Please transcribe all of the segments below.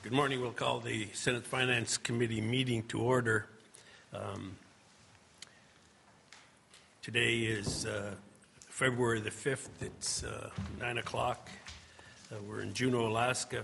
Good morning. We'll call the Senate Finance Committee meeting to order. Today is February the 5th. It's 9 o'clock. We're in Juneau, Alaska.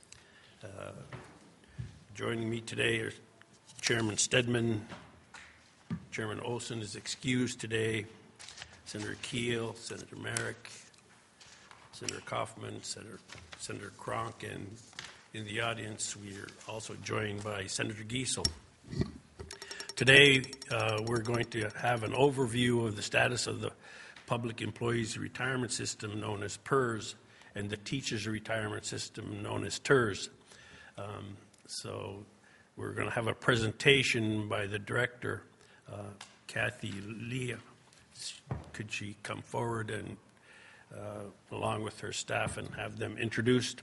Joining me today are Chairman Stedman. Chairman Olson is excused today. Senator Keel, Senator Merrick, Senator Kaufman, Senator Cronk, and in the audience, we are also joined by Senator Giesel. Today, we're going to have an overview of the status of the Public Employees Retirement System, known as PERS, and the Teachers Retirement System, known as TERS. So we're going to have a presentation by the director, Kathy Lee. Could she come forward and, along with her staff, and have them introduced?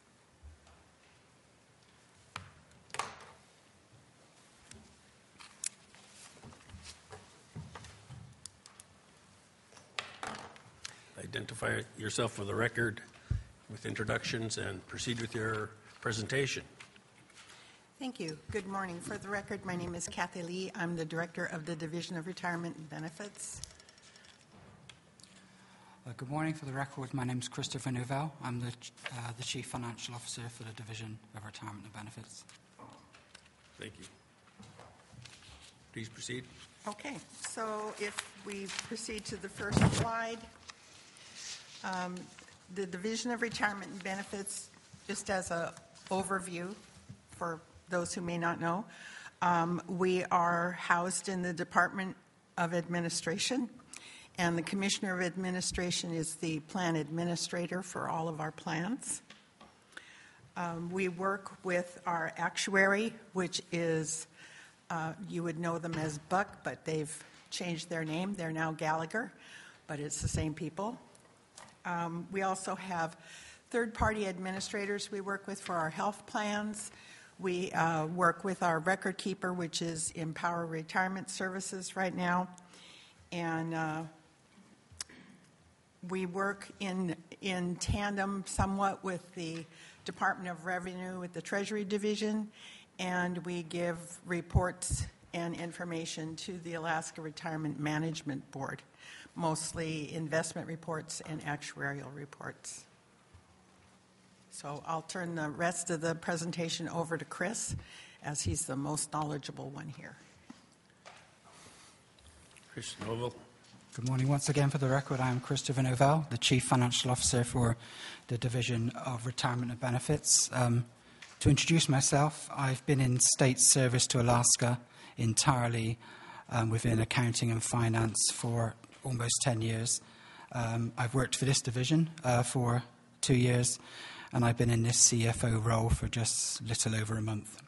Identify yourself for the record with introductions and proceed with your presentation. Thank you. Good morning. For the record, my name is Kathy Lee. I'm the Director of the Division of Retirement and Benefits. Good morning. For the record, my name is Christopher Novell. I'm the Chief Financial Officer for the Division of Retirement and Benefits. Thank you. Please proceed. Okay. So if we proceed to the first slide, the Division of Retirement and Benefits, just as an overview for those who may not know, we are housed in the Department of Administration, and the Commissioner of Administration is the plan administrator for all of our plans. We work with our actuary, which is, you would know them as Buck, but they've changed their name. They're now Gallagher, but it's the same people. We also have third-party administrators we work with for our health plans. We work with our record keeper, which is Empower Retirement Services right now. And we work in tandem somewhat with the Department of Revenue, with the Treasury Division, and we give reports and information to the Alaska Retirement Management Board, mostly investment reports and actuarial reports. So I'll turn the rest of the presentation over to Chris, as he's the most knowledgeable one here. Chris Novell. Good morning. Once again, for the record, I am Christopher Novell, the Chief Financial Officer for the Division of Retirement and Benefits. To introduce myself, I've been in state service to Alaska entirely within accounting and finance for almost 10 years. I've worked for this division for 2 years, and I've been in this CFO role for just a little over a month.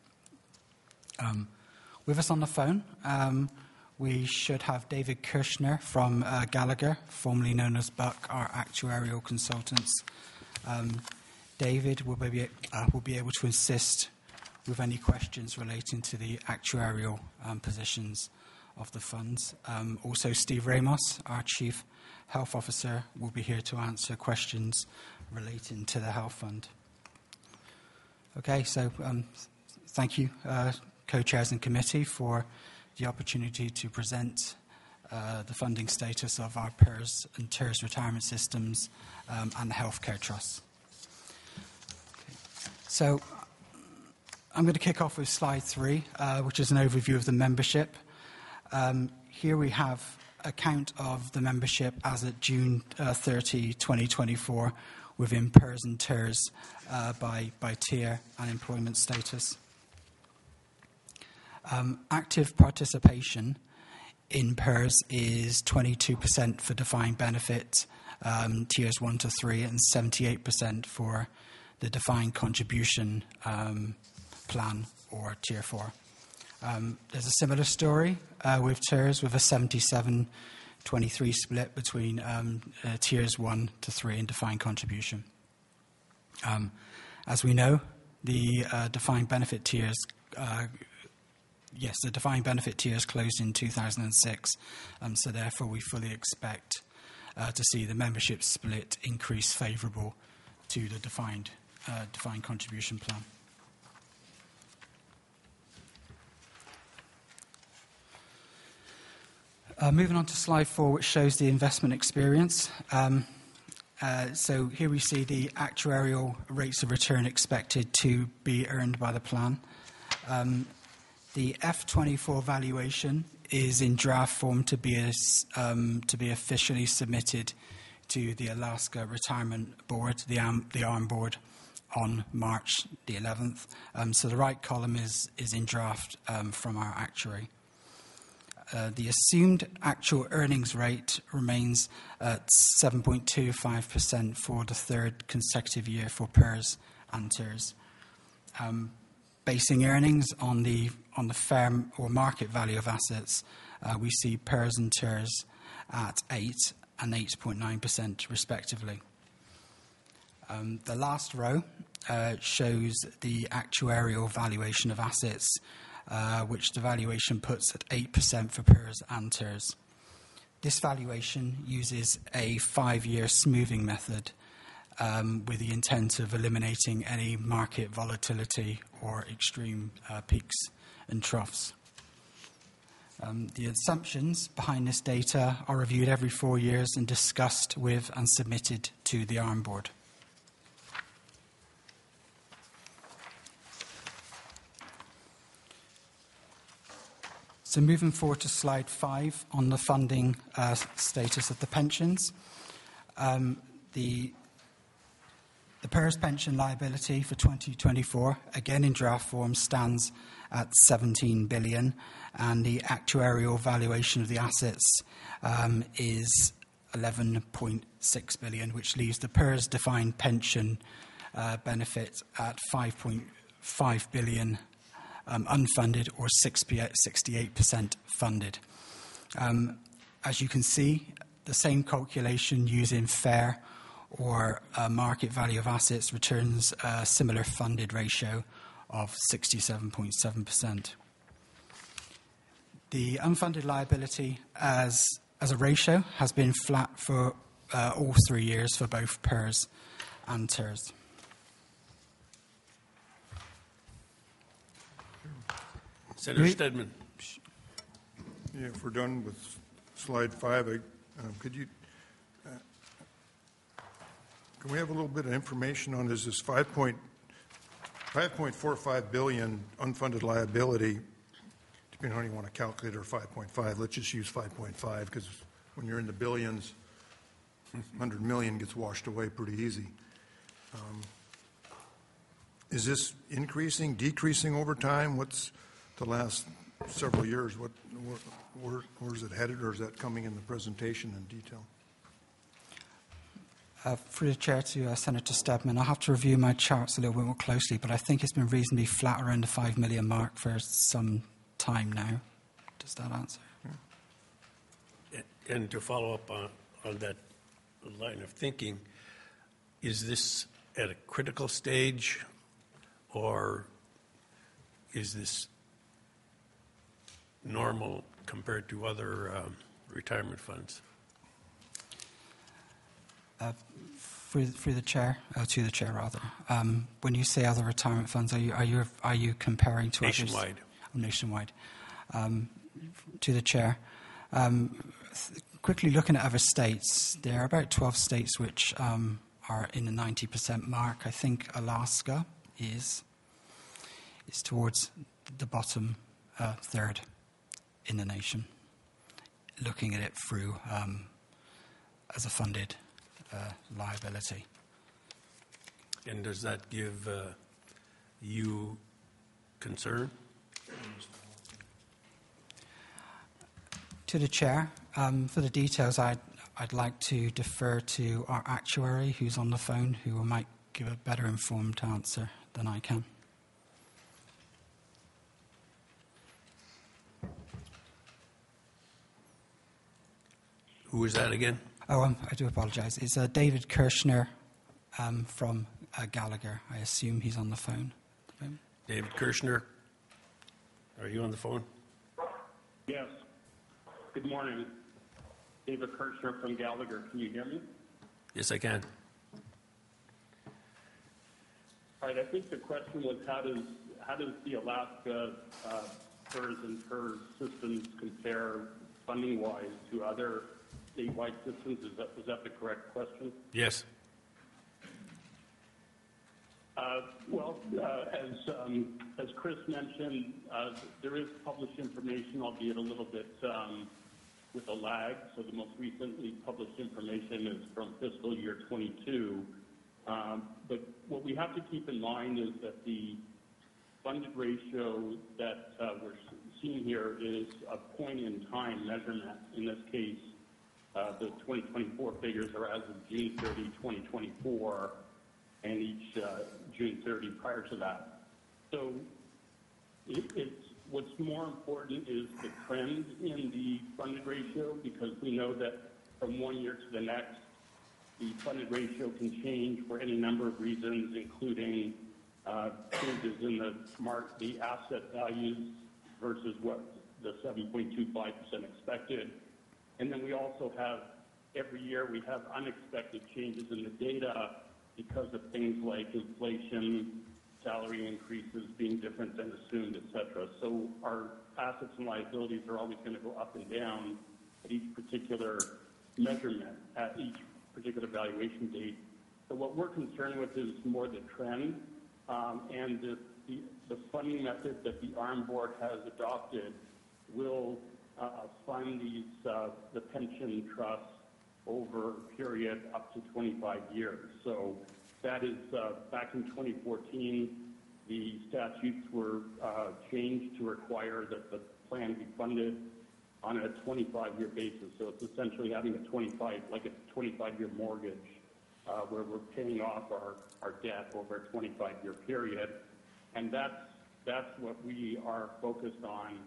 With us on the phone, we should have David Kirshner from Gallagher, formerly known as Buck, our actuarial consultants. David will be able to assist with any questions relating to the actuarial positions of the funds. Also, Steve Ramos, our Chief Health Officer, will be here to answer questions relating to the health fund. Okay, so thank you, co-chairs and committee, for the opportunity to present the funding status of our PERS and TERS retirement systems and the healthcare trusts. Okay. So I'm going to kick off with slide 3, which is an overview of the membership. Here we have a count of the membership as of June 30, 2024, within PERS and TERS by tier and employment status. Active participation in PERS is 22% for defined benefit, tiers 1 to 3, and 78% for the defined contribution plan, or tier 4. There's a similar story with TERS, with a 77-23 split between tiers 1 to 3 and defined contribution. As we know, the defined benefit tiers, the defined benefit tiers closed in 2006, so therefore we fully expect to see the membership split increase favourable to the defined contribution plan. Moving on to slide 4, which shows the investment experience. So here we see the actuarial rates of return expected to be earned by the plan. The F24 valuation is in draft form to be officially submitted to the Alaska Retirement Board, the ARM Board, on March the 11th. So the right column is in draft from our actuary. The assumed actual earnings rate remains at 7.25% for the third consecutive year for PERS and TERS. Basing earnings on the fair or market value of assets, we see PERS and TERS at 8 and 8.9% respectively. The last row shows the actuarial valuation of assets, which the valuation puts at 8% for PERS and TERS. This valuation uses a 5-year smoothing method with the intent of eliminating any market volatility or extreme peaks and troughs. The assumptions behind this data are reviewed every 4 years and discussed with and submitted to the ARM Board. So moving forward to slide 5 on the funding status of the pensions. The PERS pension liability for 2024, again in draft form, stands at 17 billion, and the actuarial valuation of the assets is 11.6 billion, which leaves the PERS defined pension benefit at 5.5 billion unfunded, or 68% funded. As you can see, the same calculation using fair or market value of assets returns a similar funded ratio of 67.7%. The unfunded liability as a ratio has been flat for all 3 years for both PERS and TERS. Senator Stedman. Yeah, if we're done with slide 5, could you can we have a little bit of information on this 5.45 billion unfunded liability, depending on how you want to calculate, or 5.5. Let's just use 5.5, because when you're in the billions, 100 million gets washed away pretty easy. Is this increasing, decreasing over time? What's the last several years? Where's it headed, or is that coming in the presentation in detail? Through the chair to Senator Stedman, I'll have to review my charts a little bit more closely, but I think it's been reasonably flat around the 5 million mark for some time now. Does that answer? Yeah. And to follow up on that line of thinking, is this at a critical stage, or is this normal compared to other retirement funds? Through the chair, to the chair rather. When you say other retirement funds, are you comparing to Nationwide. Others? Nationwide. To the chair. Quickly looking at other states, there are about 12 states which are in the 90% mark. I think Alaska is towards the bottom third in the nation, looking at it through as a funded liability. And does that give you concern? To the chair, for the details, I'd like to defer to our actuary, who's on the phone, who might give a better informed answer than I can. Who is that again? Oh, I do apologise. It's David Kirshner from Gallagher. I assume he's on the phone at the moment. David Kirshner, are you on the phone? Yes. Good morning. David Kirshner from Gallagher. Can you hear me? Yes, I can. All right. I think the question was how does the Alaska PERS and PERS systems compare funding-wise to other statewide systems. Was that the correct question? Yes. As Chris mentioned, there is published information, albeit a little bit with a lag. So the most recently published information is from fiscal year 22. But what we have to keep in mind is that the funded ratio that we're seeing here is a point-in-time measurement. In this case, the 2024 figures are as of June 30, 2024, and each June 30 prior to that. So what's more important is the trend in the funded ratio, because we know that from one year to the next, the funded ratio can change for any number of reasons, including changes in the asset values versus what the 7.25% expected. And then we also have, every year we have unexpected changes in the data because of things like inflation, salary increases being different than assumed, et cetera. So our assets and liabilities are always going to go up and down at each particular measurement, at each particular valuation date. So what we're concerned with is more the trend, and the funding method that the ARM board has adopted will fund these the pension trusts over a period up to 25 years. So that is back in 2014, the statutes were changed to require that the plan be funded on a 25-year basis. So it's essentially having a 25-year mortgage where we're paying off our debt over a 25-year period. And that's what we are focused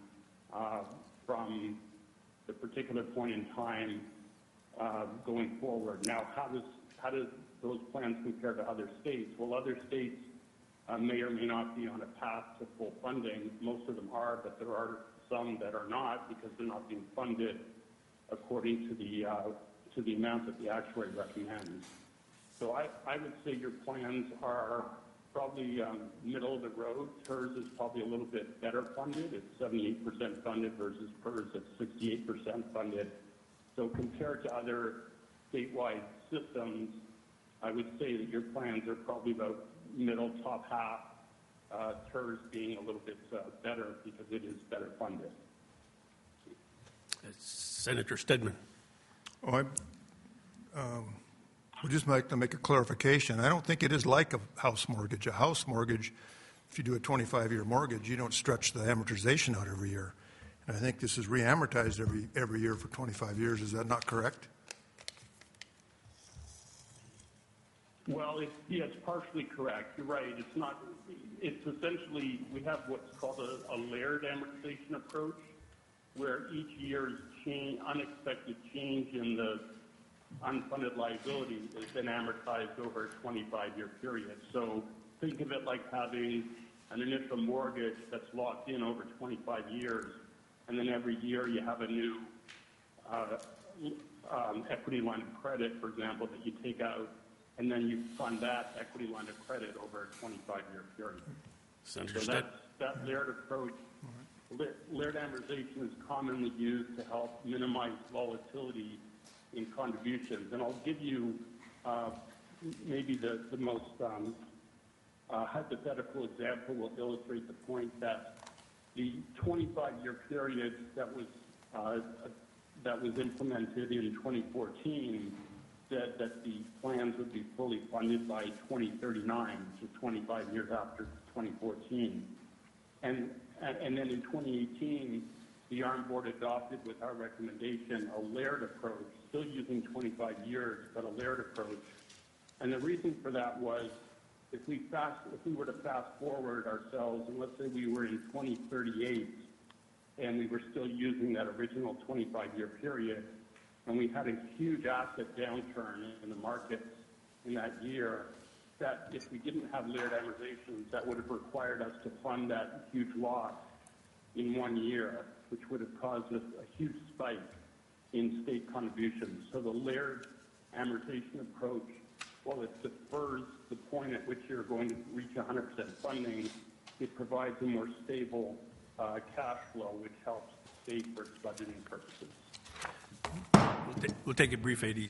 on from the particular point in time going forward. Now, how does those plans compare to other states? Well, other states may or may not be on a path to full funding. Most of them are, but there are some that are not because they're not being funded according to the amount that the actuary recommends. So I would say your plans are probably middle of the road. TERS is probably a little bit better funded. It's 78% funded versus PERS at 68% funded. So compared to other statewide systems, I would say that your plans are probably about middle, top half, TERS being a little bit better because it is better funded. Senator Stedman. We'd just like to make a clarification. I don't think it is like a house mortgage. A house mortgage, if you do a 25-year mortgage, you don't stretch the amortization out every year. And I think this is re-amortized every year for 25 years. Is that not correct? Well, it's partially correct. You're right. It's not. It's essentially, we have what's called a layered amortization approach, where each year's unexpected change in the unfunded liability is then amortized over a 25-year period. So think of it like having an initial mortgage that's locked in over 25 years, and then every year you have a new equity line of credit, for example, that you take out, and then you fund that equity line of credit over a 25-year period. So that layered approach, layered amortization is commonly used to help minimize volatility in contributions. And I'll give you maybe the most hypothetical example will illustrate the point that the 25-year period that was implemented in 2014 said that the plans would be fully funded by 2039, which is 25 years after 2014. And then in 2018, the ARM board adopted, with our recommendation, a layered approach, still using 25 years, but a layered approach. And the reason for that was, if we were to fast forward ourselves, and let's say we were in 2038, and we were still using that original 25-year period, and we had a huge asset downturn in the markets in that year, that if we didn't have layered amortizations, that would have required us to fund that huge loss in 1 year, which would have caused us a huge spike in state contributions. So the layered amortization approach, while it defers the point at which you're going to reach 100% funding, it provides a more stable cash flow, which helps the state for its budgeting purposes. We'll take a brief AD.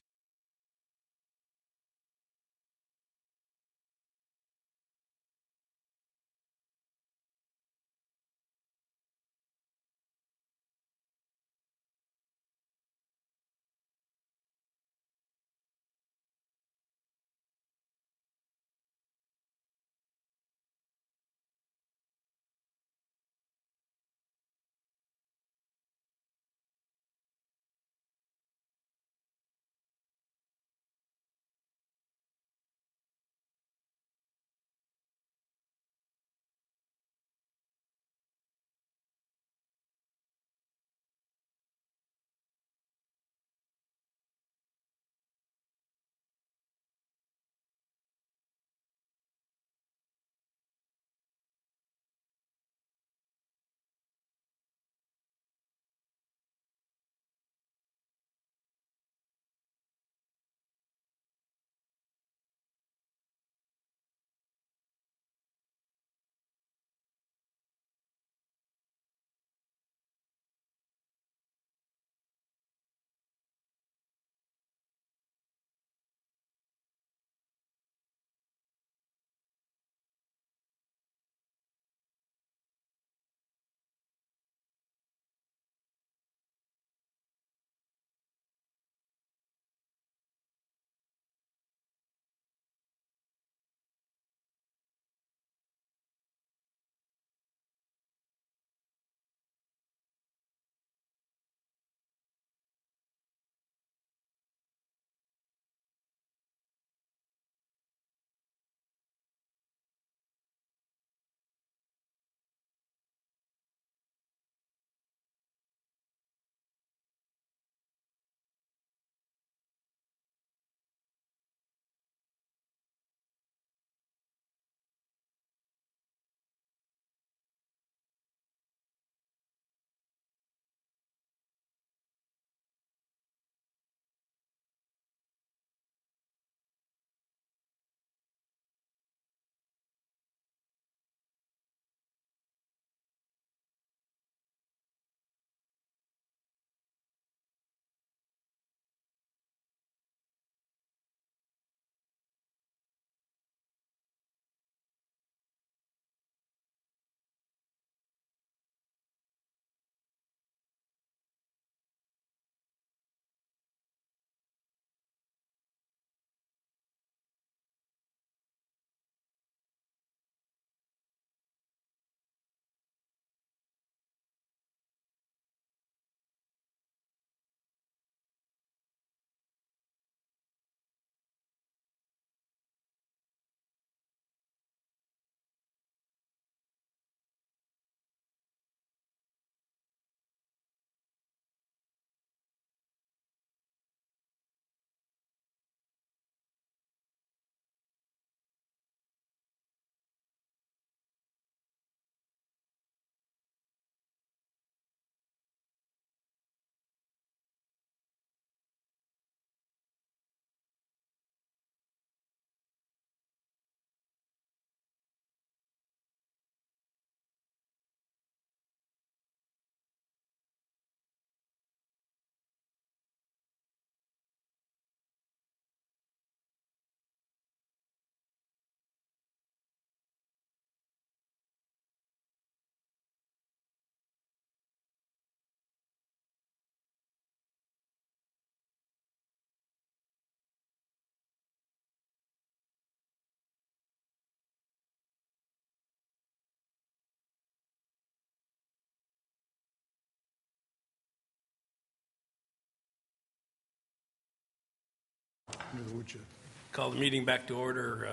Under the woodshed. Call the meeting back to order.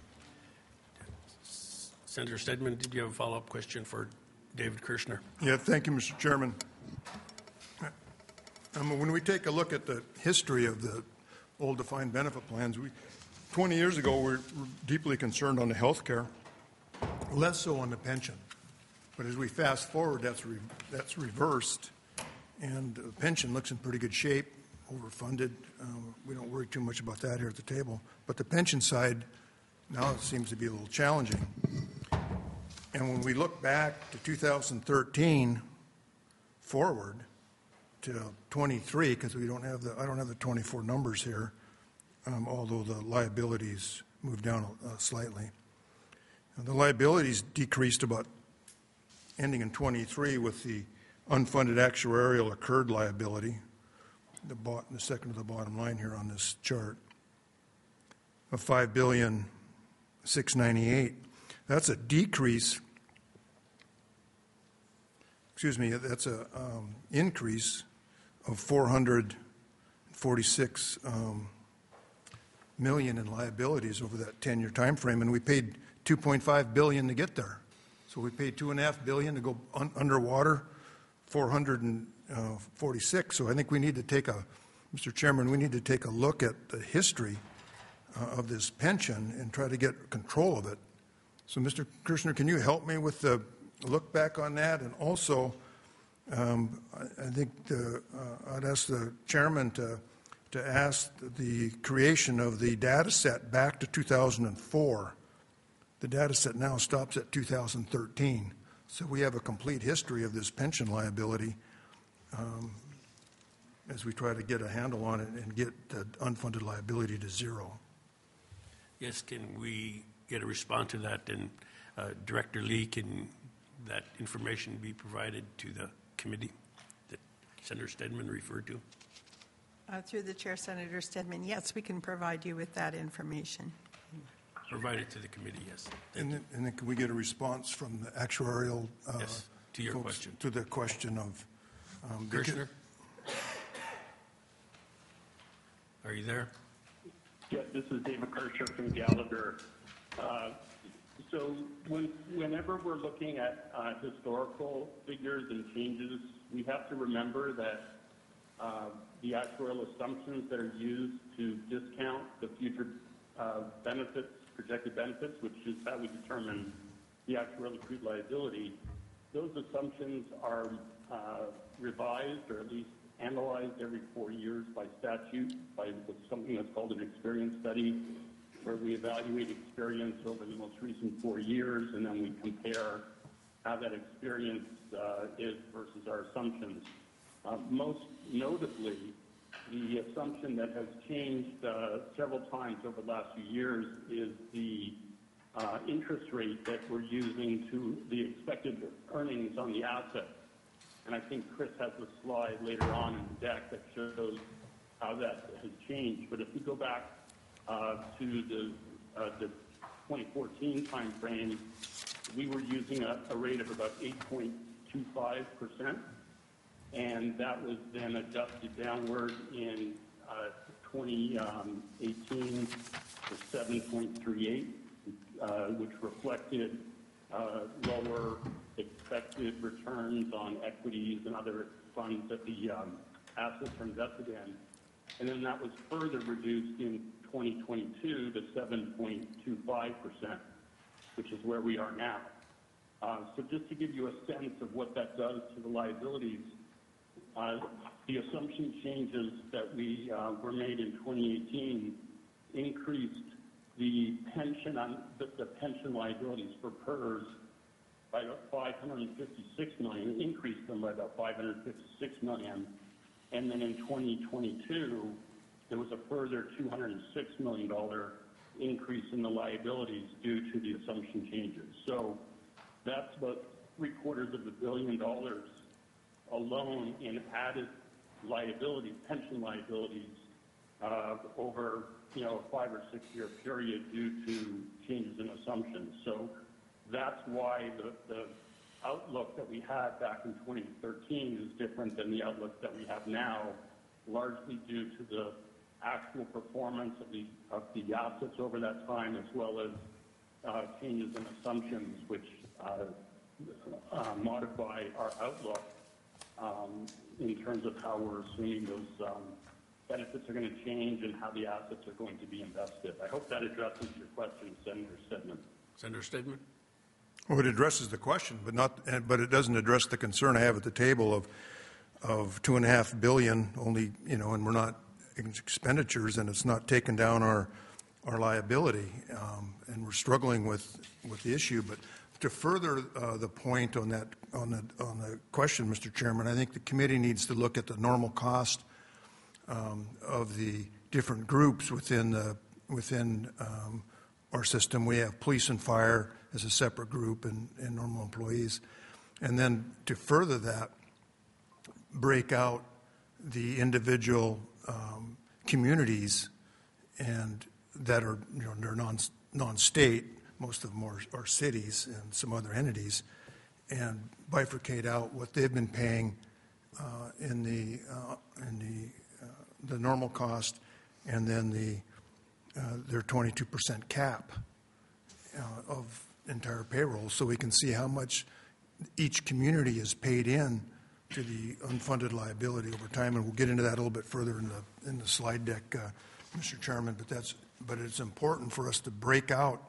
Senator Stedman, did you have a follow-up question for David Kirshner? Yeah, thank you, Mr. Chairman. When we take a look at the history of the old defined benefit plans, 20 years ago, we were deeply concerned on the health care, less so on the pension. But as we fast forward, that's reversed, and the pension looks in pretty good shape, overfunded. We don't worry too much about that here at the table. But the pension side now seems to be a little challenging. And when we look back to 2013 forward, to 23, because we don't have I don't have the 24 numbers here, although the liabilities moved down slightly. The liabilities decreased about ending in 23 with the unfunded actuarial accrued liability, the second to the bottom line here on this chart, of $5,698,000. That's a decrease. Excuse me. That's a increase of $446 million in liabilities over that 10-year time frame, and we paid $2.5 billion to get there. So we paid $2.5 billion to go underwater, 446. So I think we need to take Mr. Chairman, we need to take a look at the history of this pension and try to get control of it. So, Mr. Kirshner, can you help me with the look back on that? And also, I think I'd ask the chairman to ask the creation of the data set back to 2004. The data set now stops at 2013. So we have a complete history of this pension liability as we try to get a handle on it and get the unfunded liability to zero. Yes, can we get a response to that? And Director Lee, can that information be provided to the committee that Senator Stedman referred to? Through the chair, Senator Stedman, yes, we can provide you with that information. Provide it to the committee, yes. And then can we get a response from the actuarial Yes, to your folks question. to the question of Kirshner? Are you there? Yeah, this is David Kirscher from Gallagher. So whenever we're looking at historical figures and changes, we have to remember that the actuarial assumptions that are used to discount the future benefits, projected benefits, which is how we determine the actuarial accrued liability, those assumptions are revised or at least analyzed every 4 years by statute, by something that's called an experience study, where we evaluate experience over the most recent 4 years, and then we compare how that experience is versus our assumptions. Most notably, the assumption that has changed several times over the last few years is the interest rate that we're using to the expected earnings on the asset. And I think Chris has a slide later on in the deck that shows how that has changed. But if we go back to the 2014 time frame, we were using a rate of about 8.25%, and that was then adjusted downward in 2018 to 7.38, which reflected lower expected returns on equities and other funds that the assets are invested in. And then that was further reduced in 2022 to 7.25%, which is where we are now. So just to give you a sense of what that does to the liabilities, the assumption changes that were made in 2018 increased the pension liabilities for PERS by about $556 million, increased them by about $556 million, and then in 2022 there was a further $206 million increase in the liabilities due to the assumption changes. So that's about $750 million alone in added liability, pension liabilities, over a 5 or 6 year period due to changes in assumptions. So that's why the outlook that we had back in 2013 is different than the outlook that we have now, largely due to the actual performance of the assets over that time, as well as changes in assumptions, which modify our outlook in terms of how we're assuming those benefits are going to change and how the assets are going to be invested. I hope that addresses your question, Senator Stedman. Senator Stedman? Well, it addresses the question, but it doesn't address the concern I have at the table of $2.5 billion only, and we're not expenditures, and it's not taken down our liability, and we're struggling with the issue. But to further the point on that on the question, Mr. Chairman, I think the committee needs to look at the normal cost of the different groups within our system. We have police and fire as a separate group and normal employees, and then to further that, break out the individual communities and that are they're non-state. Most of them are cities and some other entities, and bifurcate out what they've been paying in the normal cost, and then their 22% cap of entire payroll, so we can see how much each community is paid in to the unfunded liability over time, and we'll get into that a little bit further in the slide deck, Mr. Chairman. But it's important for us to break out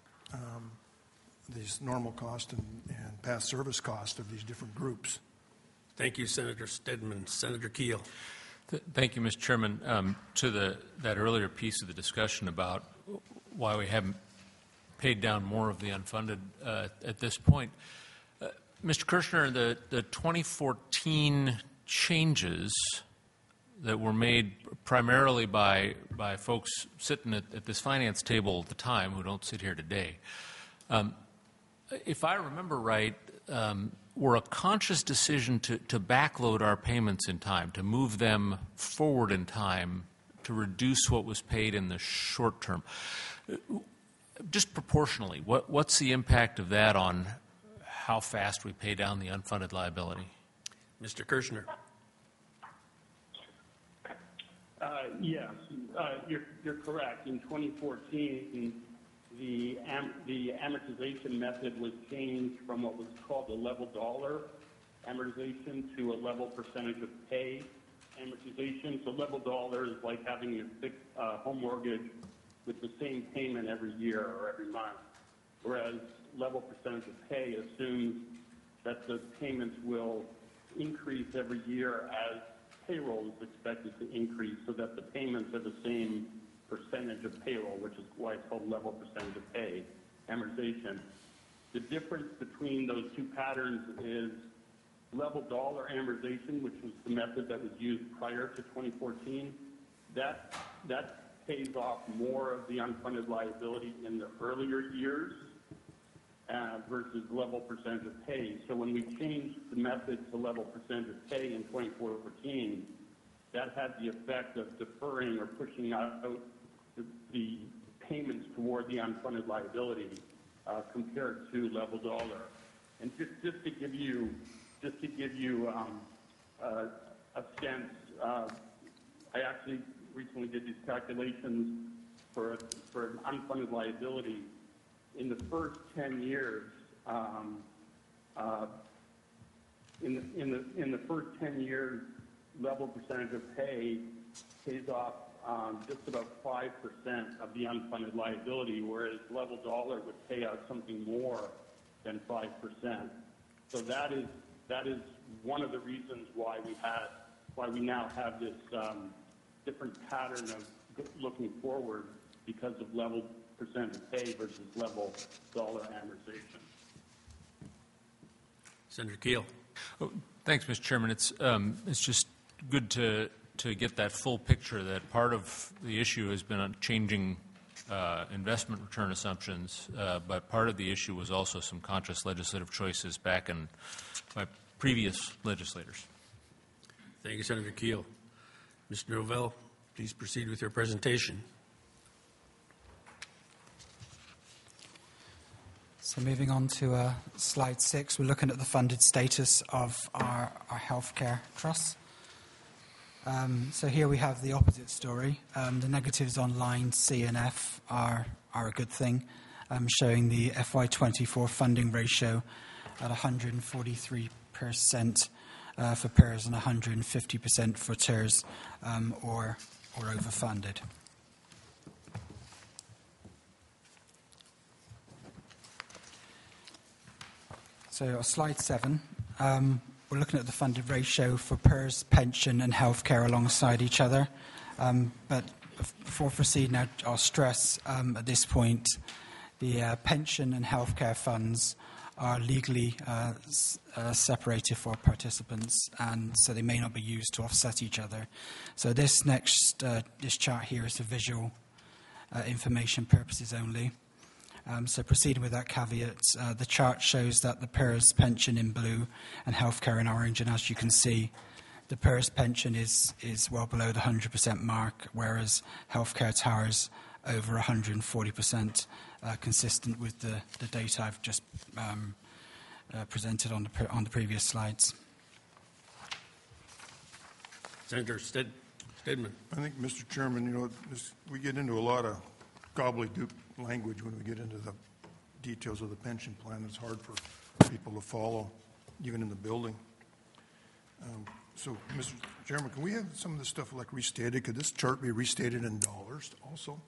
these normal cost and past service cost of these different groups. Thank you, Senator Stedman. Senator Keel. Thank you, Mr. Chairman. To that earlier piece of the discussion about why we haven't paid down more of the unfunded at this point, Mr. Kirshner, the 2014 changes that were made primarily by folks sitting at this finance table at the time who don't sit here today, if I remember right, were a conscious decision to backload our payments in time, to move them forward in time, to reduce what was paid in the short term. Just proportionally, what's the impact of that on how fast we pay down the unfunded liability? Mr. Kirshner. Yes, you're correct. In 2014, the amortization method was changed from what was called the level dollar amortization to a level percentage of pay amortization. So level dollar is like having a fixed home mortgage with the same payment every year or every month, whereas level percentage of pay assumes that the payments will increase every year as payroll is expected to increase, so that the payments are the same percentage of payroll, which is why it's called level percentage of pay amortization. The difference between those two patterns is level dollar amortization, which was the method that was used prior to 2014. That pays off more of the unfunded liability in the earlier years versus level percentage of pay. So when we changed the method to level percentage of pay in 2014, that had the effect of deferring or pushing out the payments toward the unfunded liability compared to level dollar. And just to give you a sense, I actually recently did these calculations for an unfunded liability. In the first 10 years, in the first 10 years, level percentage of pay pays off just about 5% of the unfunded liability, whereas level dollar would pay out something more than 5%. So that is one of the reasons why we now have this different pattern of looking forward because of level percent of pay versus level dollar amortization. Senator Keel. Oh, thanks, Mr. Chairman. It's just good to get that full picture that part of the issue has been on changing investment return assumptions, but part of the issue was also some conscious legislative choices back in by previous legislators. Thank you, Senator Keel. Mr. Novell, please proceed with your presentation. So moving on to slide 6, we're looking at the funded status of our healthcare trusts. So here we have the opposite story. The negatives on line C and F are a good thing, showing the FY24 funding ratio at 143% for PERS and 150% for TERS or overfunded. So slide 7, we're looking at the funded ratio for PERS, pension and healthcare alongside each other. But before proceeding, I'll stress at this point the pension and healthcare funds are legally separated for participants, and so they may not be used to offset each other. So this chart here is for visual information purposes only. So proceeding with that caveat, the chart shows that the PERS pension in blue and healthcare in orange, and as you can see, the PERS pension is well below the 100% mark, whereas healthcare towers over 140%, consistent with the data I've just presented on the previous slides. Senator Stedman. I think, Mr. Chairman, we get into a lot of gobbledygook language when we get into the details of the pension plan. It's hard for people to follow, even in the building. So, Mr. Chairman, can we have some of this stuff like restated? Could this chart be restated in dollars also?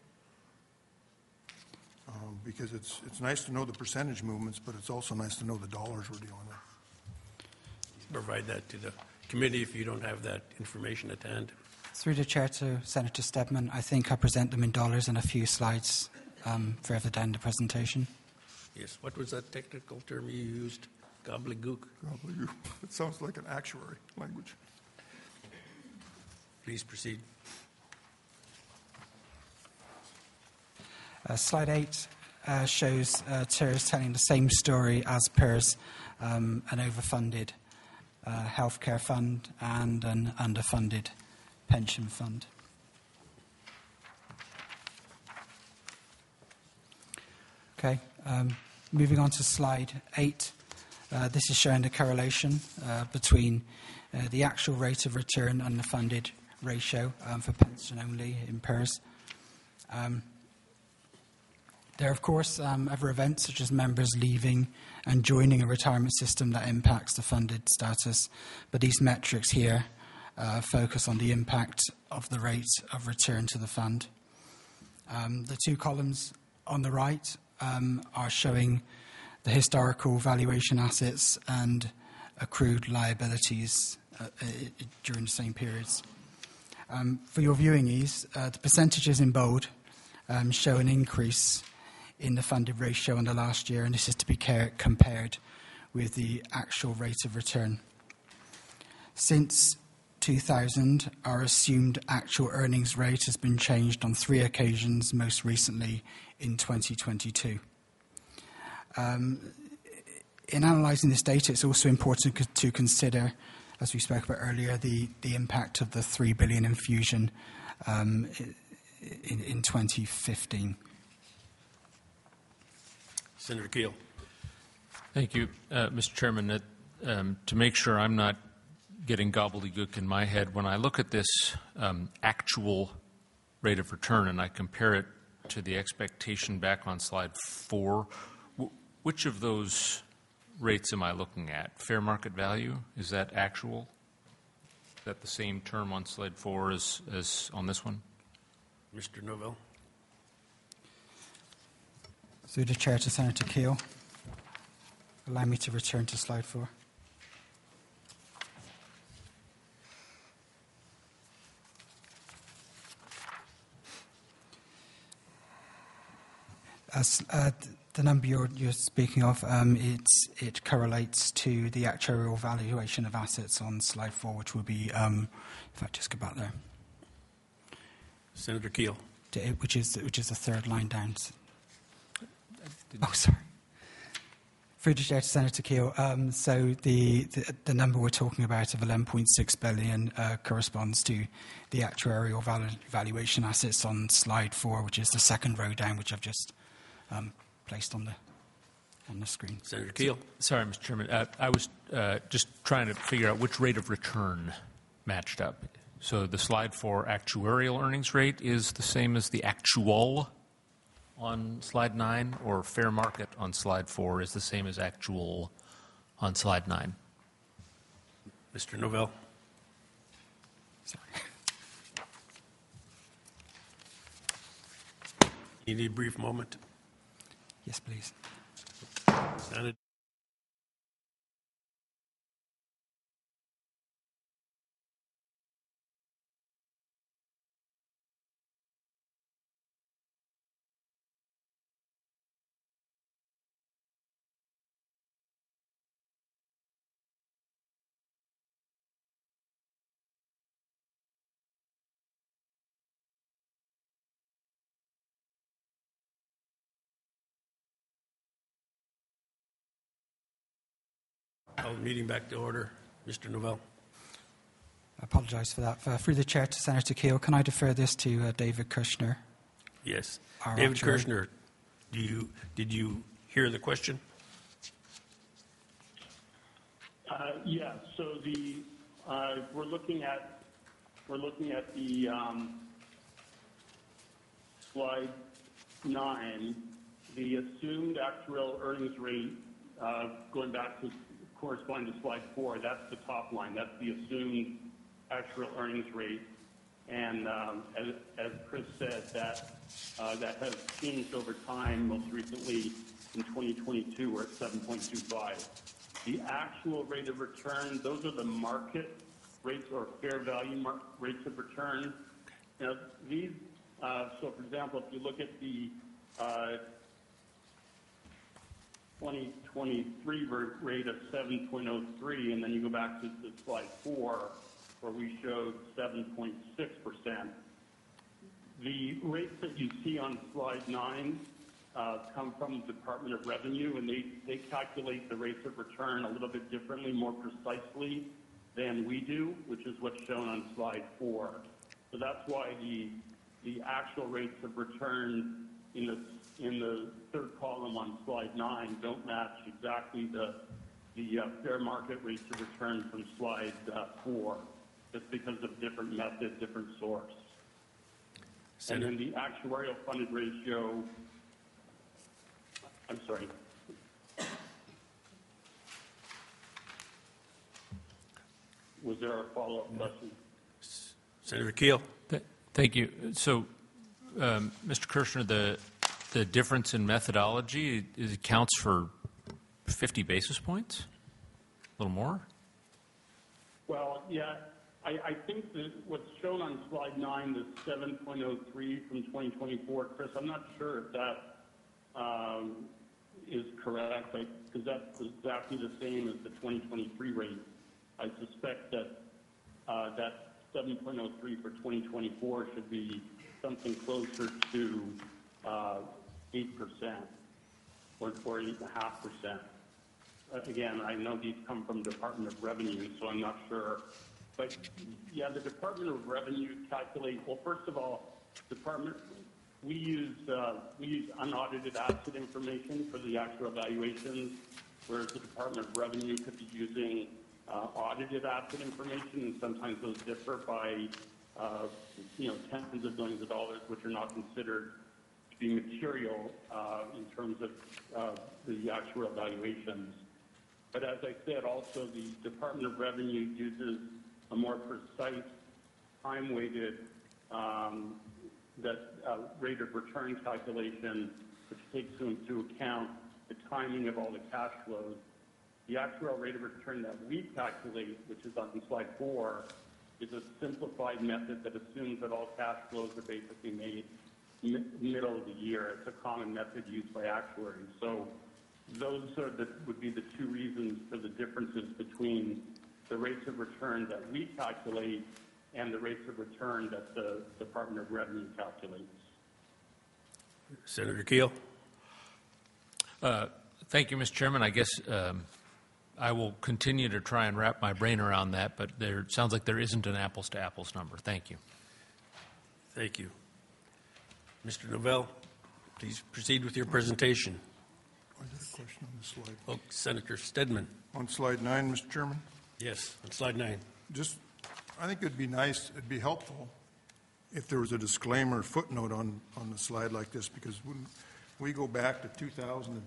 Because it's nice to know the percentage movements, but it's also nice to know the dollars we're dealing with. Provide that to the committee if you don't have that information at hand. Through the chair to Senator Stedman, I think I present them in dollars in a few slides further down the presentation. Yes. What was that technical term you used? Gobbledygook? Gobbledygook. It sounds like an actuary language. Please proceed. Slide 8 shows TERS telling the same story as PERS, an overfunded healthcare fund and an underfunded pension fund. Okay, moving on to slide 8. This is showing the correlation between the actual rate of return and the funded ratio for pension only in PERS. There are, of course, other events such as members leaving and joining a retirement system that impacts the funded status, but these metrics here focus on the impact of the rate of return to the fund. The two columns on the right are showing the historical valuation assets and accrued liabilities during the same periods. For your viewing ease, the percentages in bold show an increase in the funded ratio in the last year, and this is to be compared with the actual rate of return. Since 2000, our assumed actual earnings rate has been changed on 3 occasions, most recently in 2022. In analysing this data, it's also important to consider, as we spoke about earlier, the impact of the $3 billion infusion in 2015. Senator Keel. Thank you, Mr. Chairman. To make sure I'm not getting gobbledygook in my head, when I look at this actual rate of return and I compare it to the expectation back on slide 4, which of those rates am I looking at? Fair market value? Is that actual? Is that the same term on slide 4 as on this one? Mr. Novell. Through the chair to Senator Keel. Allow me to return to slide 4. As the number you're speaking of, it correlates to the actuarial valuation of assets on slide 4, which will be, if I just go back there, Senator Keel. which is the third line down. Oh, sorry. Through the chair to Senator Keel. So the number we're talking about of 11.6 billion corresponds to the actuarial valuation assets on slide 4, which is the second row down, which I've just placed on the screen. Senator Keel. Sorry, Mr. Chairman. I was just trying to figure out which rate of return matched up. So the slide 4 actuarial earnings rate is the same as the actual on slide 9, or fair market on slide 4 is the same as actual on slide 9? Mr. Novell. Sorry. You need a brief moment. Yes, please. Senator. Call the meeting back to order. Mr. Novell. I apologize for that. Through the chair to Senator Keel, can I defer this to David Kushner? Yes. Our David actuary. Kirshner, did you hear the question? Yeah. So we're looking at the slide 9, the assumed actuarial earnings rate, going back to corresponding to slide 4. That's the top line. That's the assumed actuarial earnings rate. And as Chris said, that has changed over time. Most recently, in 2022, we're at 7.25. The actual rate of return, those are the market rates or fair value rates of return. Now, these, so for example, if you look at the 2023 rate of 7.03, and then you go back to slide 4, where we showed 7.6%. The rates that you see on slide 9 come from the Department of Revenue, and they calculate the rates of return a little bit differently, more precisely than we do, which is what's shown on slide 4. So that's why the actual rates of return in the third column on slide 9 don't match exactly the fair market rates of return from slide 4, just because of different method, different source. Senator. And then the actuarial funded ratio, I'm sorry. Was there a follow-up question? Senator Keel. Thank you. So, Mr. Kirshner, the difference in methodology, it accounts for 50 basis points? A little more? Well, yeah, I think that what's shown on slide 9, the 7.03 from 2024, Chris, I'm not sure if that is correct, because that's exactly the same as the 2023 rate. I suspect that that 7.03 for 2024 should be something closer to 8% or 8.5%. Again, I know these come from Department of Revenue, so I'm not sure. But yeah, the Department of Revenue calculate. Well, first of all, we use unaudited asset information for the actual evaluations, whereas the Department of Revenue could be using audited asset information, and sometimes those differ by tens of billions of dollars, which are not considered to be material in terms of the actual evaluations. But as I said, also the Department of Revenue uses a more precise, time-weighted rate of return calculation, which takes into account the timing of all the cash flows. The actual rate of return that we calculate, which is on slide 4, is a simplified method that assumes that all cash flows are basically made middle of the year. It's a common method used by actuaries. So those would be the two reasons for the differences between the rates of return that we calculate and the rates of return that the Department of Revenue calculates. Senator Keel. Thank you, Mr. Chairman. I guess I will continue to try and wrap my brain around that, but it sounds like there isn't an apples-to-apples number. Thank you. Thank you. Mr. Novell, please proceed with your presentation. I got a question on this slide. Oh, Senator Stedman. On slide 9, Mr. Chairman, Yes, on slide 9. I think it'd be helpful if there was a disclaimer footnote on the slide like this, because when we go back to 2000,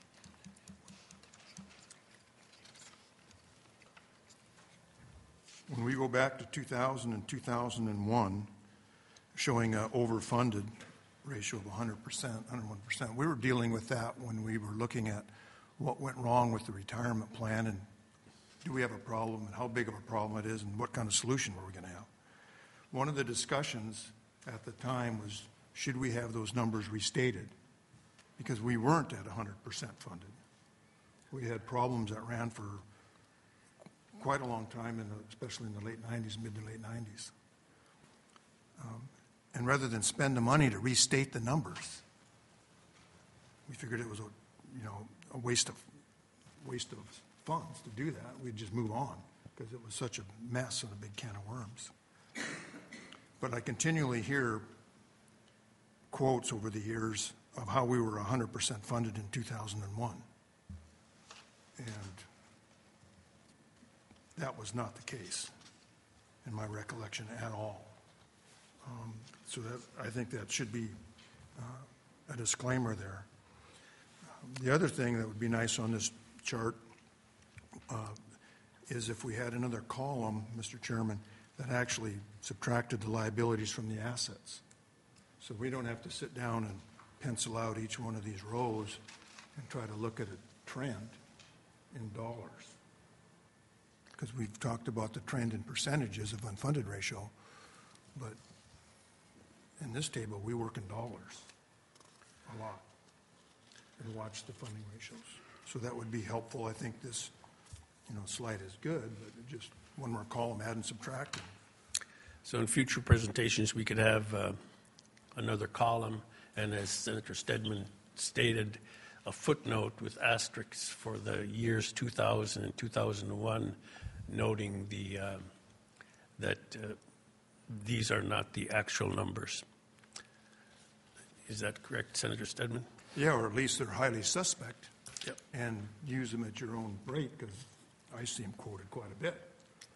and 2001, showing an overfunded ratio of 100%, 101%, we were dealing with that when we were looking at what went wrong with the retirement plan and do we have a problem and how big of a problem it is and what kind of solution were we going to have. One of the discussions at the time was, should we have those numbers restated? Because we weren't at 100% funded. We had problems that ran for quite a long time, especially in the late 90s, mid to late 90s. And rather than spend the money to restate the numbers, we figured it was a waste of funds to do that. We'd just move on because it was such a mess and a big can of worms. But I continually hear quotes over the years of how we were 100% funded in 2001. And that was not the case in my recollection at all. So that, I think that should be a disclaimer there. The other thing that would be nice on this chart is if we had another column, Mr. Chairman, that actually subtracted the liabilities from the assets. So we don't have to sit down and pencil out each one of these rows and try to look at a trend in dollars. Because we've talked about the trend in percentages of unfunded ratio, but in this table, we work in dollars a lot and watch the funding ratios. So that would be helpful. I think this, slide is good, but just one more column, add and subtract. So in future presentations, we could have another column, and as Senator Stedman stated, a footnote with asterisks for the years 2000 and 2001, noting that these are not the actual numbers. Is that correct, Senator Stedman? Yeah, or at least they're highly suspect. Yep. And use them at your own rate, because I see them quoted quite a bit.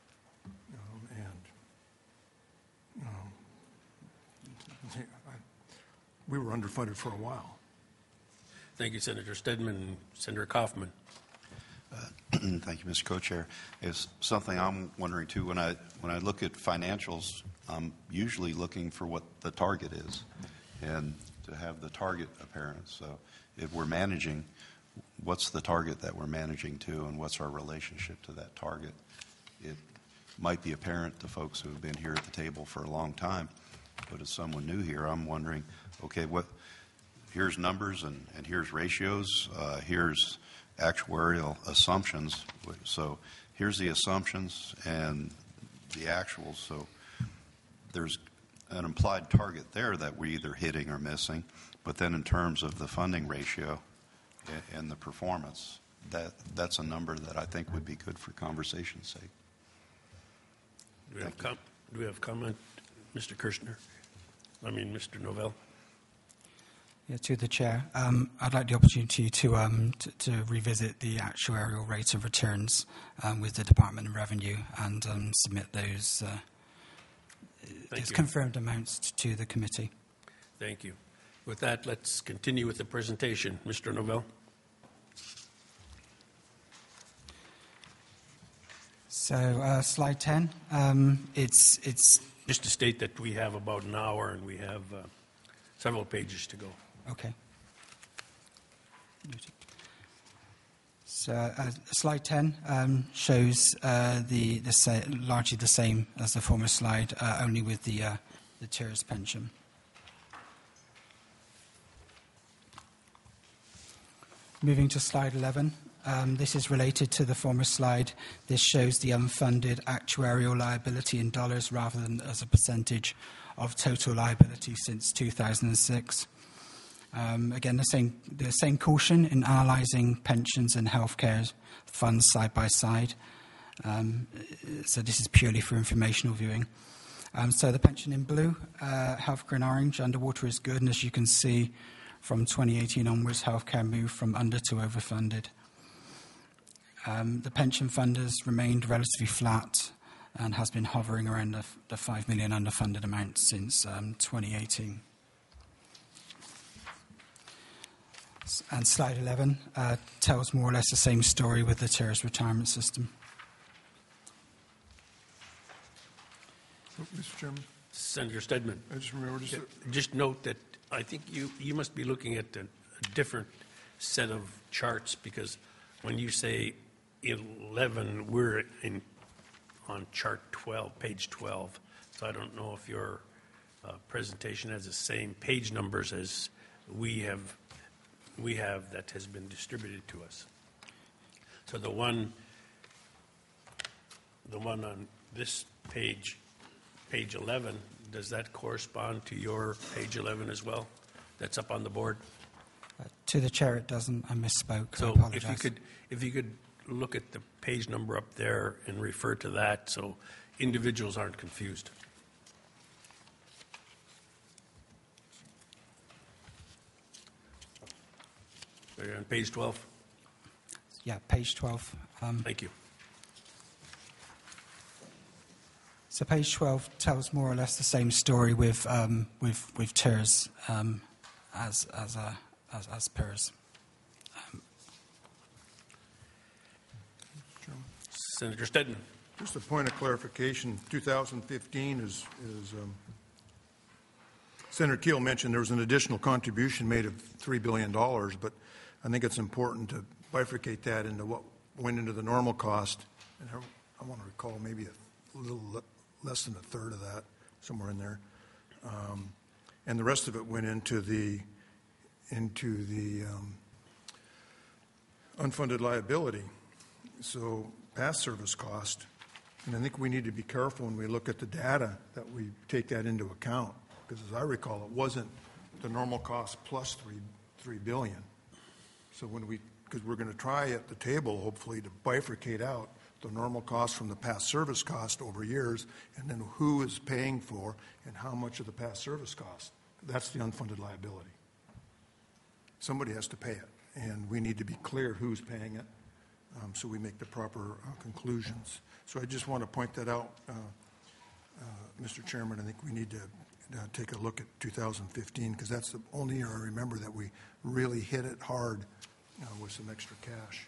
We were underfunded for a while. Thank you, Senator Stedman. Senator Kaufman. Thank you, Mr. Co-Chair. It's something I'm wondering too. When I look at financials, I'm usually looking for what the target is, and to have the target apparent. So if we're managing, what's the target that we're managing to, and what's our relationship to that target? It might be apparent to folks who have been here at the table for a long time, but as someone new here, I'm wondering, okay, here's numbers and here's ratios, here's actuarial assumptions. So here's the assumptions and the actuals. So there's an implied target there that we're either hitting or missing. But then in terms of the funding ratio and the performance, that's a number that I think would be good for conversation's sake. Do we have comment, Mr. Kirshner? Mr. Novell? Yeah, to the Chair. I'd like the opportunity to revisit the actuarial rate of returns with the Department of Revenue and submit those confirmed amounts to the committee. Thank you. With that, let's continue with the presentation. Mr. Novell? So slide 10, it's Just to state that we have about an hour and we have several pages to go. okay. So slide 10 shows largely the same as the former slide, only with the TIRS pension. Moving to slide 11. This is related to the former slide. This shows the unfunded actuarial liability in dollars rather than as a percentage of total liability since 2006. Again, the same caution in analysing pensions and healthcare funds side by side. So this is purely for informational viewing. So the pension in blue, healthcare in orange, underwater is good, and as you can see, from 2018 onwards, healthcare moved from under to overfunded. The pension fund has remained relatively flat and has been hovering around the 5 million underfunded amount since 2018. And slide 11 tells more or less the same story with the TIRS retirement system. Mr. Chairman, Senator Stedman. I just remember Just note that I think you must be looking at a different set of charts, because when you say 11, we're on chart 12, page 12. So I don't know if your presentation has the same page numbers as we have that has been distributed to us. So the one on this page 11, does that correspond to your page 11 as well? That's up on the board? To the Chair, it doesn't. I misspoke. So I apologize. if you could look at the page number up there and refer to that so individuals aren't confused. We're on page 12. Yeah, page 12. Thank you. So page 12 tells more or less the same story with TERS as PERS. Senator Stedman. Just a point of clarification, 2015 is Senator Keel mentioned there was an additional contribution made of $3 billion, but I think it's important to bifurcate that into what went into the normal cost. And I want to recall maybe a little less than a third of that, somewhere in there. And the rest of it went into the unfunded liability. So past service cost, and I think we need to be careful when we look at the data that we take that into account, because as I recall, it wasn't the normal cost plus $3 billion. So because we're going to try at the table, hopefully, to bifurcate out the normal cost from the past service cost over years, and then who is paying for and how much of the past service cost. That's the unfunded liability. Somebody has to pay it, and we need to be clear who's paying it so we make the proper conclusions. So I just want to point that out, Mr. Chairman. I think we need to take a look at 2015 because that's the only year I remember that we really hit it hard with some extra cash.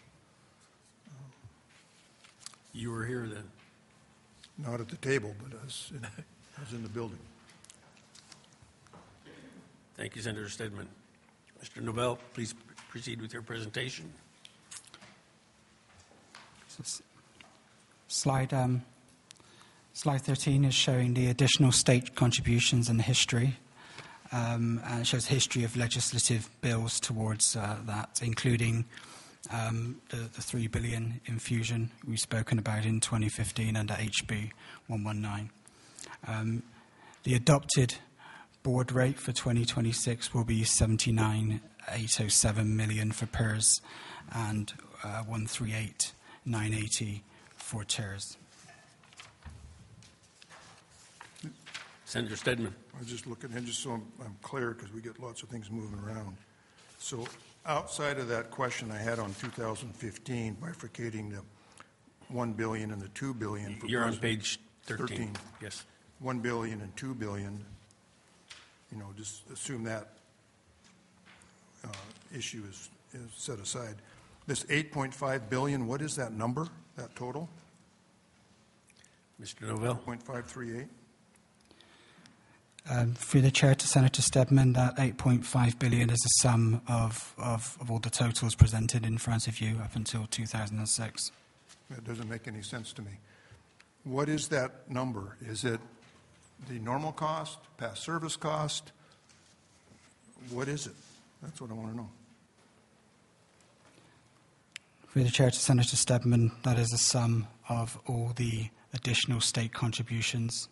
You were here then. Not at the table, but I was in the building. Thank you, Senator Stedman. Mr. Novell, please proceed with your presentation. Slide 13 is showing the additional state contributions and the history. And it shows history of legislative bills towards that, including the $3 billion infusion we've spoken about in 2015 under HB 119. The adopted board rate for 2026 will be $79,807 million for PERS and $138,980 for TERS. Senator Stedman. I was just looking, and just so I'm clear, because we get lots of things moving around. So outside of that question I had on 2015, bifurcating the $1 billion and the $2 billion. You're on page 13. Yes. $1 billion and $2 billion, just assume that issue is set aside. This $8.5 billion, what is that number, that total? Mr. Novell. 0.538? Through the chair to Senator Stedman, that $8.5 billion is a sum of all the totals presented in front of you up until 2006. That doesn't make any sense to me. What is that number? Is it the normal cost, past service cost? What is it? That's what I want to know. Through the chair to Senator Stedman, that is a sum of all the additional state contributions.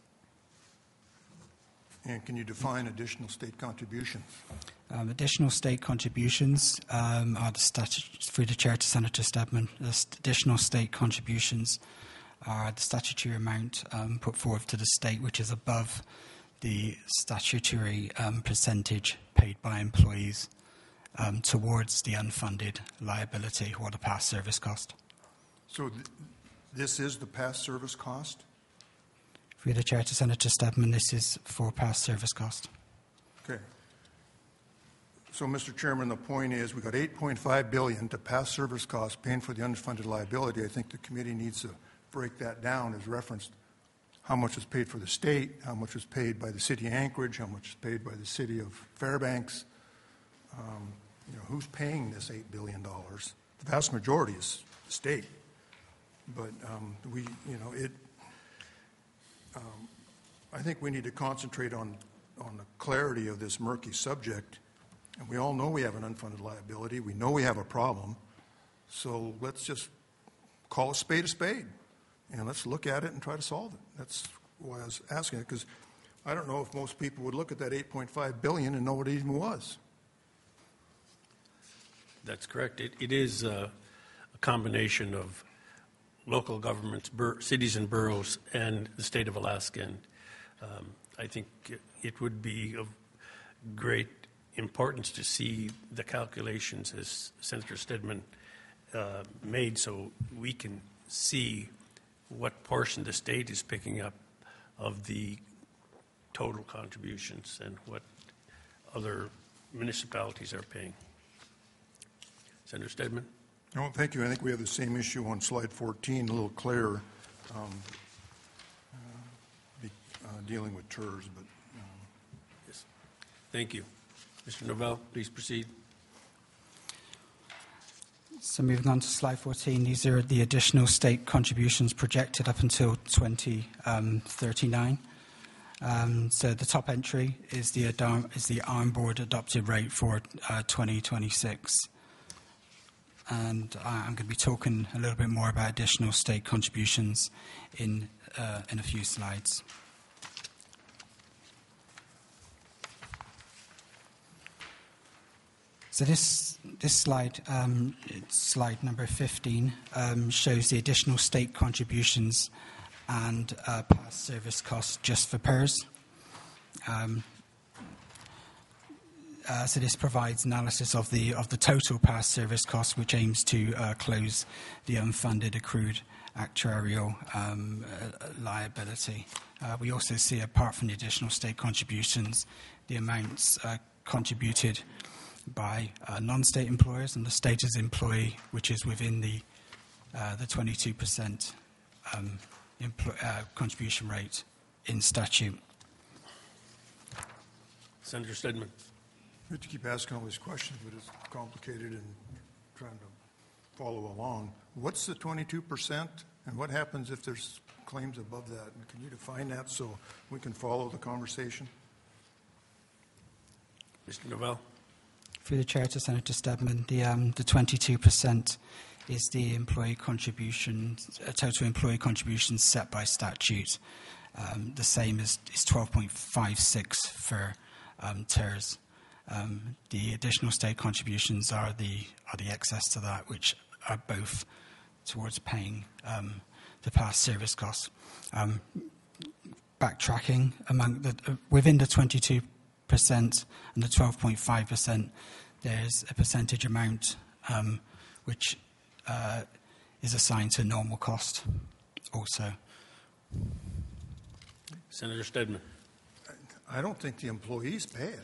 And can you define additional state contributions? Additional state contributions are through the chair to Senator Stedman. The additional state contributions are the statutory amount put forward to the state, which is above the statutory percentage paid by employees towards the unfunded liability or the past service cost. So this is the past service cost? Through the chair to Senator Stedman, this is for past service cost. Okay. So, Mr. Chairman, the point is we've got $8.5 billion to past service costs paying for the unfunded liability. I think the committee needs to break that down as referenced how much is paid for the state, how much is paid by the city of Anchorage, how much is paid by the city of Fairbanks. Who's paying this $8 billion? The vast majority is the state. But I think we need to concentrate on the clarity of this murky subject. And we all know we have an unfunded liability. We know we have a problem. So let's just call a spade, and let's look at it and try to solve it. That's why I was asking it, because I don't know if most people would look at that $8.5 billion and know what it even was. That's correct. It is a combination of local governments, cities and boroughs, and the state of Alaska. And I think it would be of great importance to see the calculations as Senator Stedman made, so we can see what portion the state is picking up of the total contributions and what other municipalities are paying. Senator Stedman? No, thank you. I think we have the same issue on slide 14, a little clearer, dealing with TERS, but Yes. Thank you. Mr. Novell, please proceed. So moving on to slide 14, these are the additional state contributions projected up until 2039. So the top entry is the ARM board adopted rate for 2026. And I'm going to be talking a little bit more about additional state contributions in a few slides. So this slide, slide number 15, shows the additional state contributions and past service costs just for PERS. So this provides analysis of the total past service costs, which aims to close the unfunded accrued actuarial liability. We also see, apart from the additional state contributions, the amounts contributed by non-state employers and the state as employee, which is within the 22% contribution rate in statute. Senator Stedman. we have to keep asking all these questions, but it's complicated and trying to follow along. What's the 22%, and what happens if there's claims above that? And can you define that so we can follow the conversation? Mr. Novell. Through the chair to Senator Stedman, the 22% is the employee contribution, total employee contributions set by statute. The same is 12.56 for TERS. The additional state contributions are the excess to that, which are both towards paying the past service costs. Backtracking within the 22% and the 12.5%, there's a percentage amount which is assigned to normal cost also. Senator Stedman. I don't think the employees pay it.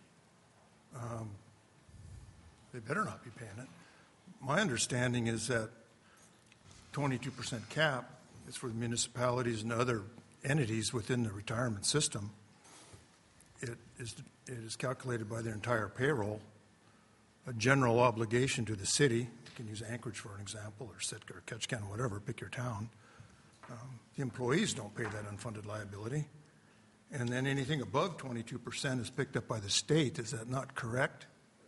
They better not be paying it. My understanding is that 22% cap is for the municipalities and other entities within the retirement system. It is calculated by their entire payroll. A general obligation to the city, you can use Anchorage for an example, or Sitka or Ketchikan, whatever, pick your town. The employees don't pay that unfunded liability. And then anything above 22% is picked up by the state. Is that not correct?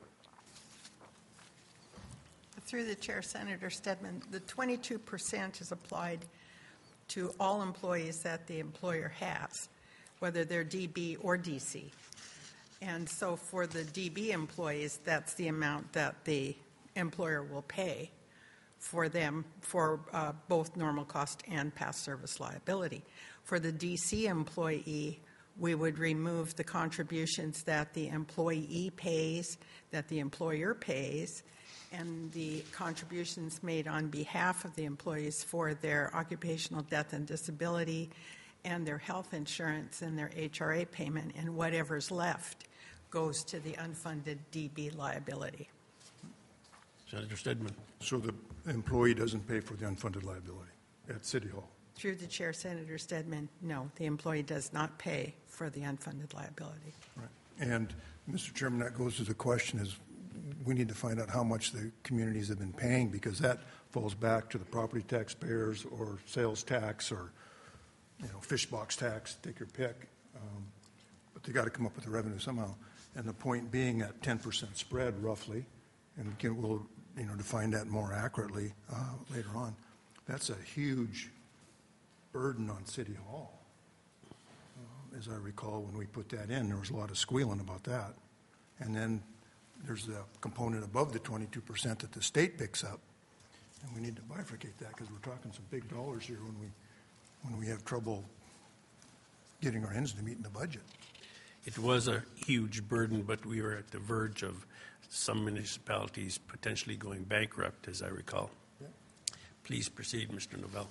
Through the chair, Senator Stedman, the 22% is applied to all employees that the employer has, whether they're DB or DC. And so for the DB employees, that's the amount that the employer will pay for them for both normal cost and past service liability. For the DC employee, we would remove the contributions that the employee pays, that the employer pays, and the contributions made on behalf of the employees for their occupational death and disability and their health insurance and their HRA payment, and whatever's left goes to the unfunded DB liability. Senator Stedman. So the employee doesn't pay for the unfunded liability at City Hall? Through the chair, Senator Stedman, no, the employee does not pay for the unfunded liability. Right. And, Mr. Chairman, that goes to the question is we need to find out how much the communities have been paying, because that falls back to the property taxpayers or sales tax or, fish box tax, take your pick. But they got to come up with the revenue somehow. And the point being at 10% spread roughly, and we'll define that more accurately later on. That's a huge burden on City Hall. As I recall, when we put that in, there was a lot of squealing about that. And then there's the component above the 22% that the state picks up. And we need to bifurcate that because we're talking some big dollars here when we have trouble getting our ends to meet in the budget. It was a huge burden, but we were at the verge of some municipalities potentially going bankrupt, as I recall. Yeah. Please proceed, Mr. Novell.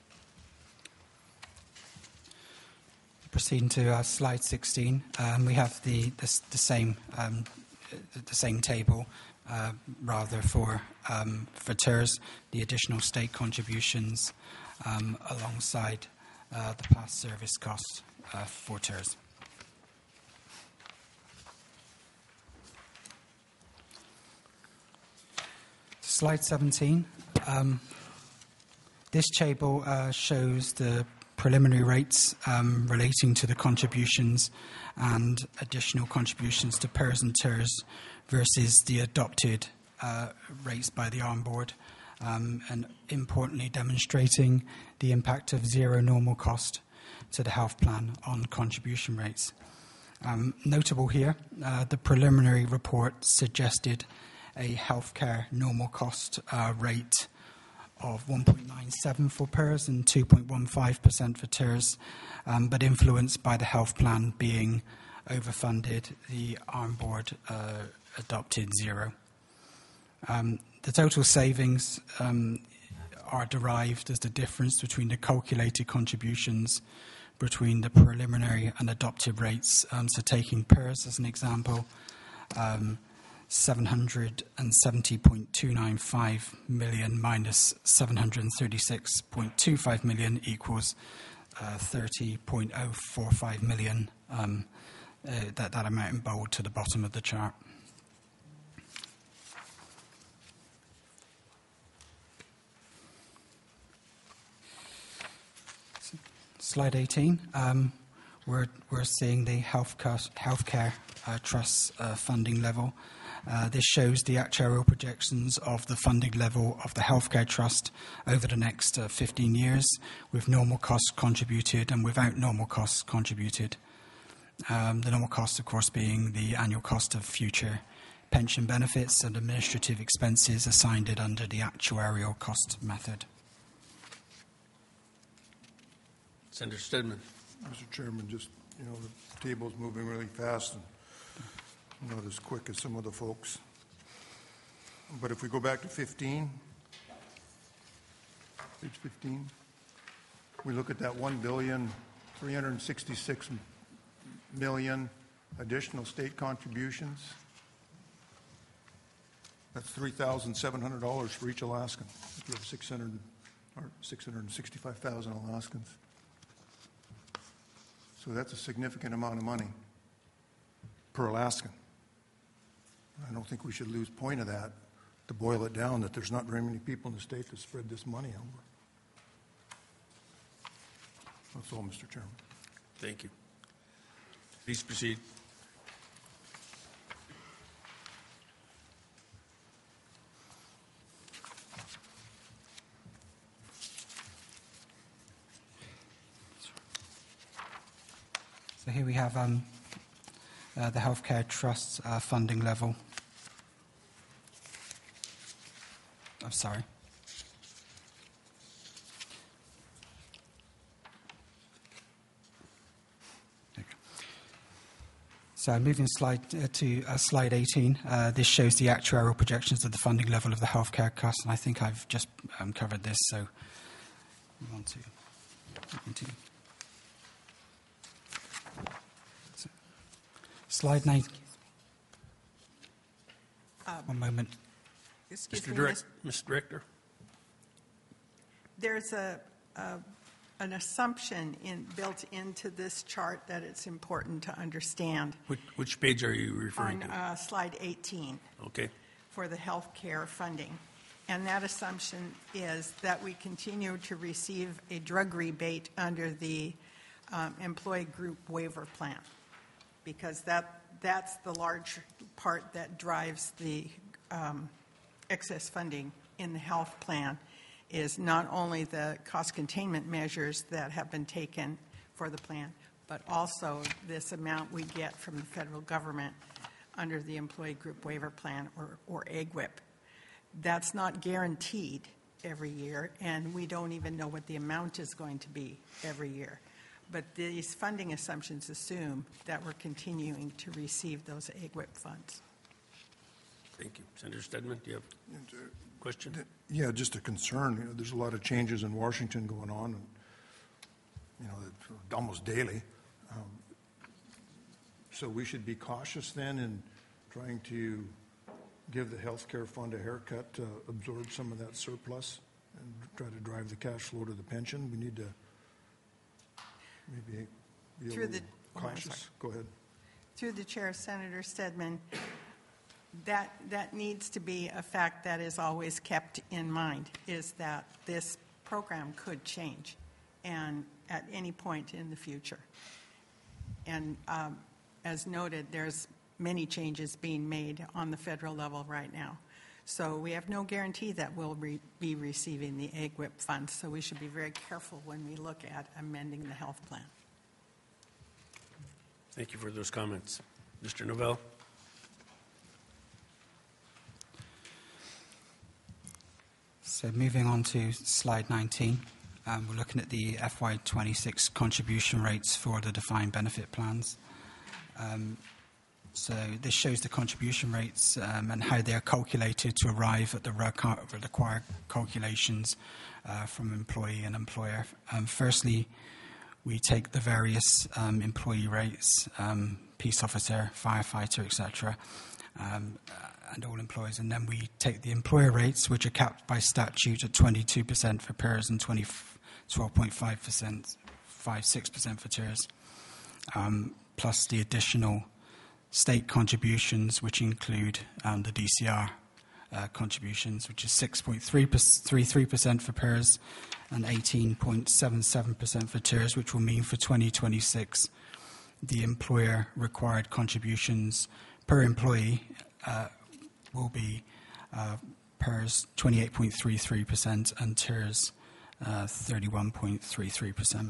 Proceeding to slide 16, we have the same table, rather for TERS, the additional state contributions alongside the past service costs for TERS. Slide 17. This table shows the preliminary rates relating to the contributions and additional contributions to PERS and TERS versus the adopted rates by the Arm Board, and importantly demonstrating the impact of zero normal cost to the health plan on contribution rates. Notable here, the preliminary report suggested a healthcare normal cost rate of 1.97 for PERS and 2.15% for TERS, but influenced by the health plan being overfunded, the Arm Board adopted zero. The total savings are derived as the difference between the calculated contributions between the preliminary and adopted rates. So taking PERS as an example, 770.295 million minus 736.25 million equals 30.045 million, that amount in bold to the bottom of the chart. Slide 18, we're seeing the healthcare trust funding level. This shows the actuarial projections of the funding level of the healthcare trust over the next 15 years, with normal costs contributed and without normal costs contributed. The normal cost, of course, being the annual cost of future pension benefits and administrative expenses assigned it under the actuarial cost method. Senator Stedman. Mr. Chairman, just, the table's moving really fast and not as quick as some of the folks. But if we go back to 15, page 15, we look at that $1,366,000,000 additional state contributions. That's $3,700 for each Alaskan. If you have 665,000 Alaskans. So that's a significant amount of money per Alaskan. I don't think we should lose point of that to boil it down, that there's not very many people in the state to spread this money over. That's all, Mr. Chairman. Thank you. Please proceed. So here we have the healthcare trust funding level. I'm sorry. So moving slide to slide 18, this shows the actuarial projections of the funding level of the healthcare costs, and I think I've just covered this, so we want to continue. Slide 9. One moment. Excuse me, Mr. Director. There's an assumption built into this chart that it's important to understand. Which page are you referring to? On slide 18. Okay. For the health care funding. And that assumption is that we continue to receive a drug rebate under the employee group waiver plan, because that's the large part that drives the excess funding in the health plan, is not only the cost containment measures that have been taken for the plan, but also this amount we get from the federal government under the employee group waiver plan, or AGWIP. That's not guaranteed. every year, and we don't even know what the amount is going to be every year. But these funding assumptions assume that we're continuing to receive those AGWIP funds. Thank you. Senator Stedman, do you have a question? Yeah, just a concern. You know, there's a lot of changes in Washington going on, and, you know, almost daily. So we should be cautious then in trying to give the health care fund a haircut to absorb some of that surplus and try to drive the cash flow to the pension. We need to maybe be a Through little the- cautious. Go ahead. Through the chair, Senator Stedman, that needs to be a fact that is always kept in mind, is that this program could change and at any point in the future. And as noted, there's many changes being made on the federal level right now. So we have no guarantee that we'll be receiving the AGWIP funds, so we should be very careful when we look at amending the health plan. Thank you for those comments. Mr. Novell? So moving on to slide 19, we're looking at the FY26 contribution rates for the defined benefit plans. So this shows the contribution rates and how they're calculated to arrive at the required calculations from employee and employer. Firstly, we take the various employee rates, peace officer, firefighter, etc., and all employees, and then we take the employer rates, which are capped by statute at 22% for PERS and 12.5%, 6% for TERS, plus the additional state contributions, which include the DCR contributions, which is 6.33% for PERS and 18.77% for TERS, which will mean for 2026 the employer required contributions per employee will be PERS 28.33% and TERS 31.33%.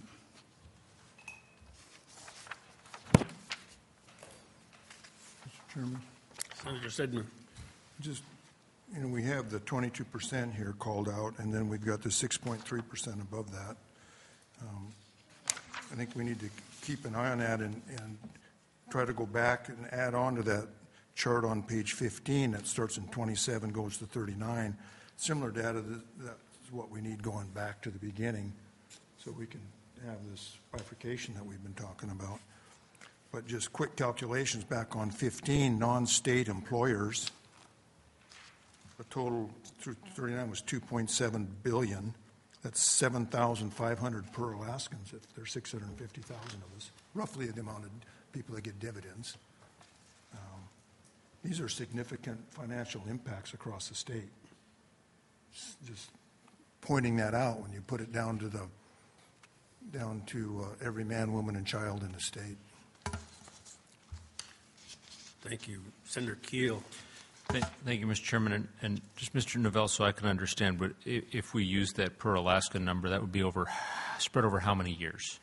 Chairman? Senator Stedman? Just, you know, we have the 22% here called out, and then we've got the 6.3% above that. I think we need to keep an eye on that and try to go back and add on to that chart on page 15 that starts in 27, goes to 39. Similar data, that's what we need going back to the beginning so we can have this bifurcation that we've been talking about. But just quick calculations back on 15, non-state employers, the total through 39 was $2.7 billion. That's 7,500 per Alaskans. If there's 650,000 of us, roughly the amount of people that get dividends. These are significant financial impacts across the state. Just pointing that out when you put it down to every man, woman, and child in the state. Thank you. Senator Keel? Thank you, Mr. Chairman. And just Mr. Novell, so I can understand, but if we use that per Alaska number, that would be spread over how many years?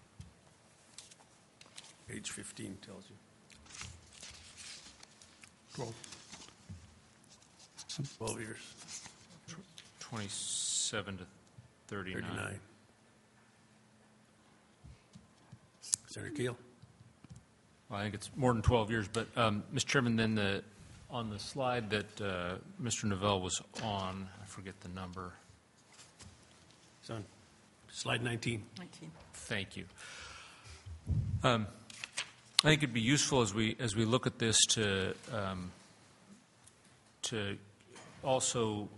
Page 15 tells you. 12 years. 27 to 39. 39. Senator Keel? Well, I think it's more than 12 years. But, Mr. Chairman, then on the slide that Mr. Novell was on, I forget the number. It's on slide 19. 19. Thank you. I think it'd be useful as we look at this to also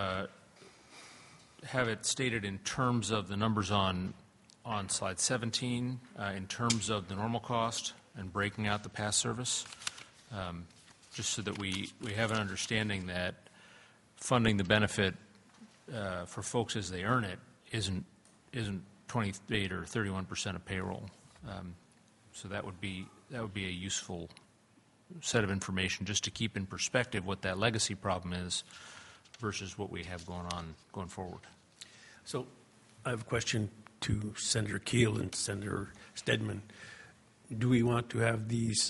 have it stated in terms of the numbers on slide 17, in terms of the normal cost and breaking out the past service, just so that we have an understanding that funding the benefit for folks as they earn it isn't 28 or 31% of payroll. So that would be a useful set of information just to keep in perspective what that legacy problem is versus what we have going forward. So I have a question to Senator Keel and Senator Stedman. Do we want to have these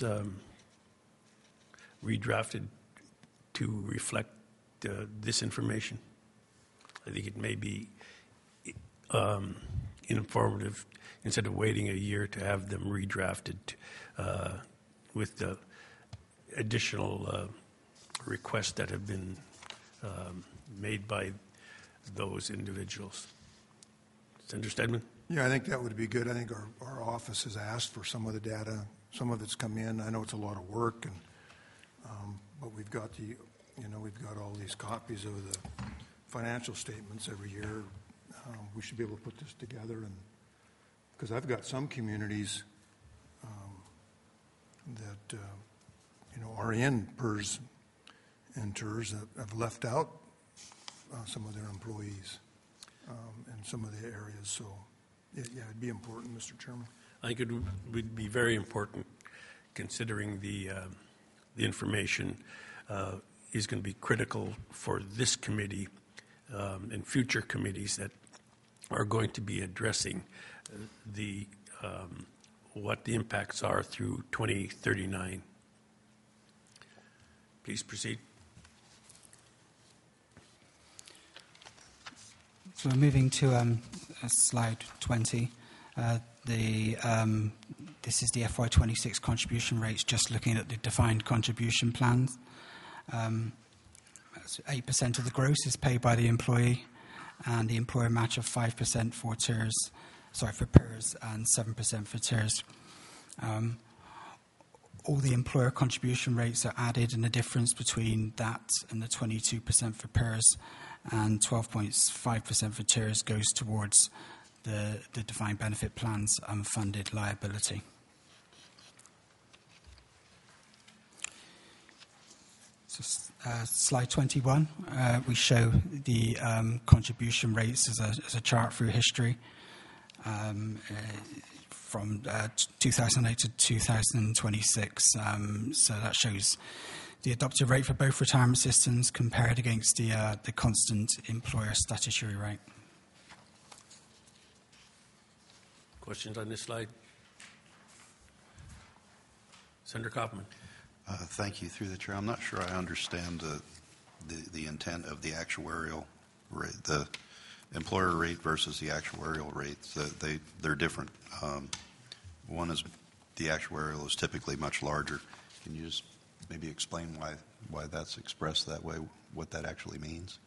redrafted to reflect this information? I think it may be informative, instead of waiting a year, to have them redrafted with the additional requests that have been made by those individuals. Senator Stedman? Yeah, I think that would be good. I think our office has asked for some of the data. Some of it's come in. I know it's a lot of work, and but we've got we've got all these copies of the financial statements every year. We should be able to put this together, and because I've got some communities that are in PERS and TERS that have left out some of their employees in some of the areas. So, yeah, it'd be important, Mr. Chairman. I think it would be very important, considering the information is going to be critical for this committee and future committees that are going to be addressing what the impacts are through 2039. Please proceed. So we're moving to slide 20. This is the FY26 contribution rates, just looking at the defined contribution plans. 8% of the gross is paid by the employee, and the employer match of 5% for PERS, and 7% for TERS. All the employer contribution rates are added, and the difference between that and the 22% for PERS and 12.5% for TERS goes towards the defined benefit plan's unfunded liability. So, slide 21, we show the contribution rates as a chart through history from 2008 to 2026. So that shows the adopted rate for both retirement systems compared against the constant employer statutory rate. Questions on this slide? Senator Kaufman. Thank you. Through the chair, I'm not sure I understand the intent of the actuarial rate, the employer rate versus the actuarial rates. They're different. One is the actuarial is typically much larger. Can you just maybe explain why that's expressed that way, what that actually means?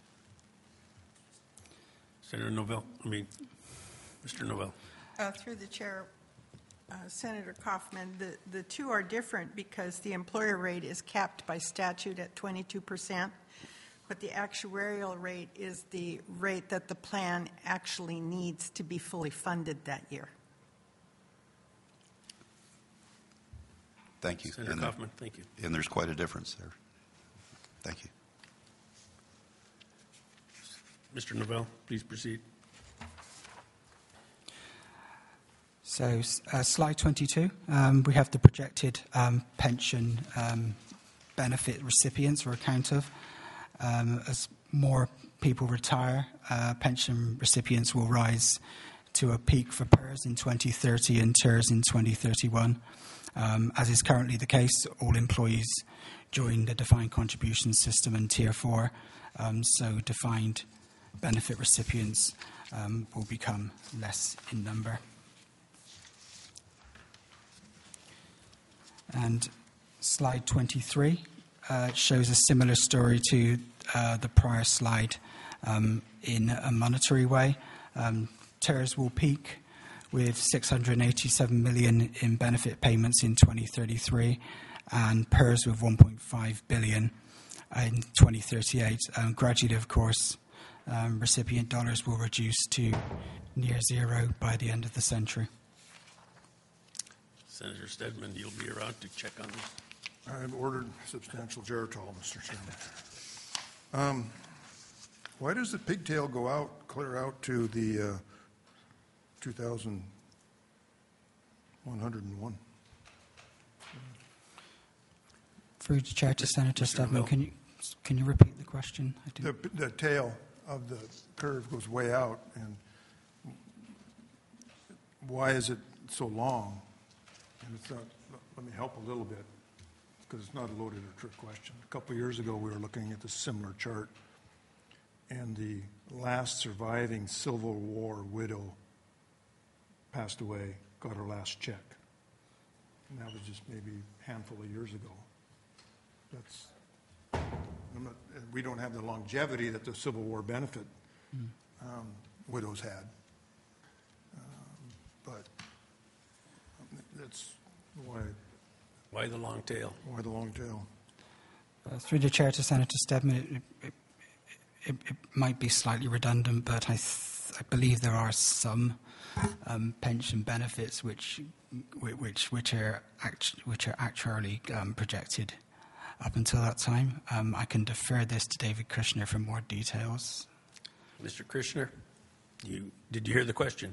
Senator Novell, Mr. Novell. Through the chair, Senator Kaufman, the two are different because the employer rate is capped by statute at 22%, but the actuarial rate is the rate that the plan actually needs to be fully funded that year. Thank you. Senator Kaufman, thank you. And there's quite a difference there. Thank you. Mr. Novell, please proceed. So slide 22, we have the projected pension benefit recipients or account of. As more people retire, pension recipients will rise to a peak for PERS in 2030 and TERS in 2031. As is currently the case, all employees join the defined contribution system in Tier 4, so defined benefit recipients will become less in number. And slide 23 shows a similar story to the prior slide in a monetary way. TERS will peak with 687 million in benefit payments in 2033 and PERS with 1.5 billion in 2038. Gradually, of course, recipient dollars will reduce to near zero by the end of the century. Senator Stedman, you'll be around to check on this. I've ordered substantial Geritol, Mr. Chairman. Why does the pigtail clear out to the 2,101? Through the chair to Senator Mr. Stedman, Novell. can you repeat the question? The tail of the curve goes way out, and why is it so long? And it's not, let me help a little bit, because it's not a loaded or trick question. A couple of years ago, we were looking at this similar chart, and the last surviving Civil War widow passed away, got her last check. And that was just maybe a handful of years ago. We don't have the longevity that the Civil War benefit widows had. But that's Why the long tail? why the long tail. Through the chair to Senator Stedman, it might be slightly redundant, but I believe there are some pension benefits which are actuarially projected up until that time. I can defer this to David Krishner for more details. Mr. Krishner, did you hear the question?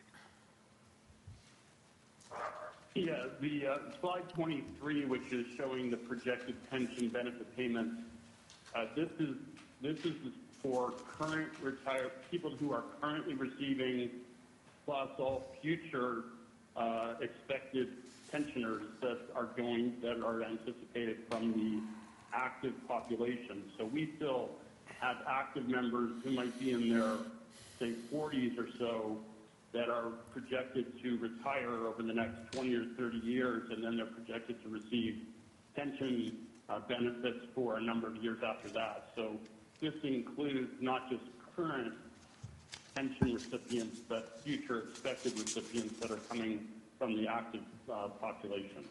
Yeah, the slide 23, which is showing the projected pension benefit payments, this is for current retired people who are currently receiving, plus all future expected pensioners that are anticipated from the active population. So we still have active members who might be in their, say, 40s or so, that are projected to retire over the next 20 or 30 years, and then they're projected to receive pension benefits for a number of years after that. So this includes not just current pension recipients, but future expected recipients that are coming from the active population.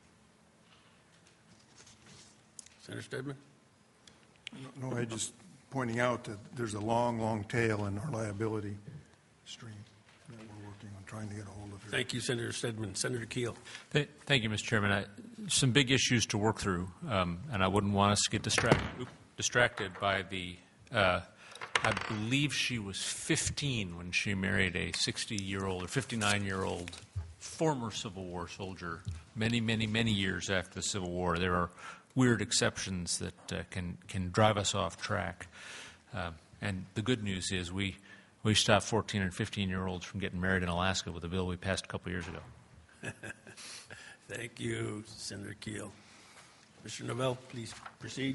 Senator Stedman? No, I just pointing out that there's a long, long tail in our liability stream that we're working on trying to get a hold of here. Thank you, Senator Stedman. Senator Keel. Thank you, Mr. Chairman. Some big issues to work through, and I wouldn't want us to get distracted by the, I believe she was 15 when she married a 60-year-old or 59-year-old former Civil War soldier many, many, many years after the Civil War. There are weird exceptions that can drive us off track. And the good news is we stopped 14 and 15-year-olds from getting married in Alaska with a bill we passed a couple years ago. Thank you, Senator Keel. Mr. Novell, please proceed.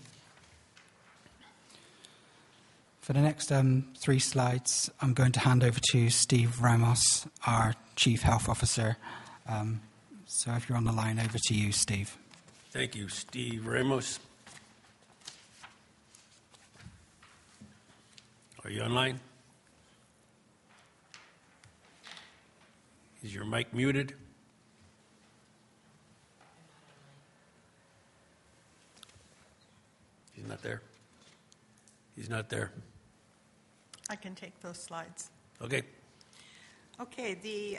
For the next 3 slides, I'm going to hand over to Steve Ramos, our Chief Health Officer. So if you're on the line, over to you, Steve. Thank you, Steve Ramos. Are you online? Is your mic muted? He's not there. He's not there. I can take those slides. Okay. Okay, the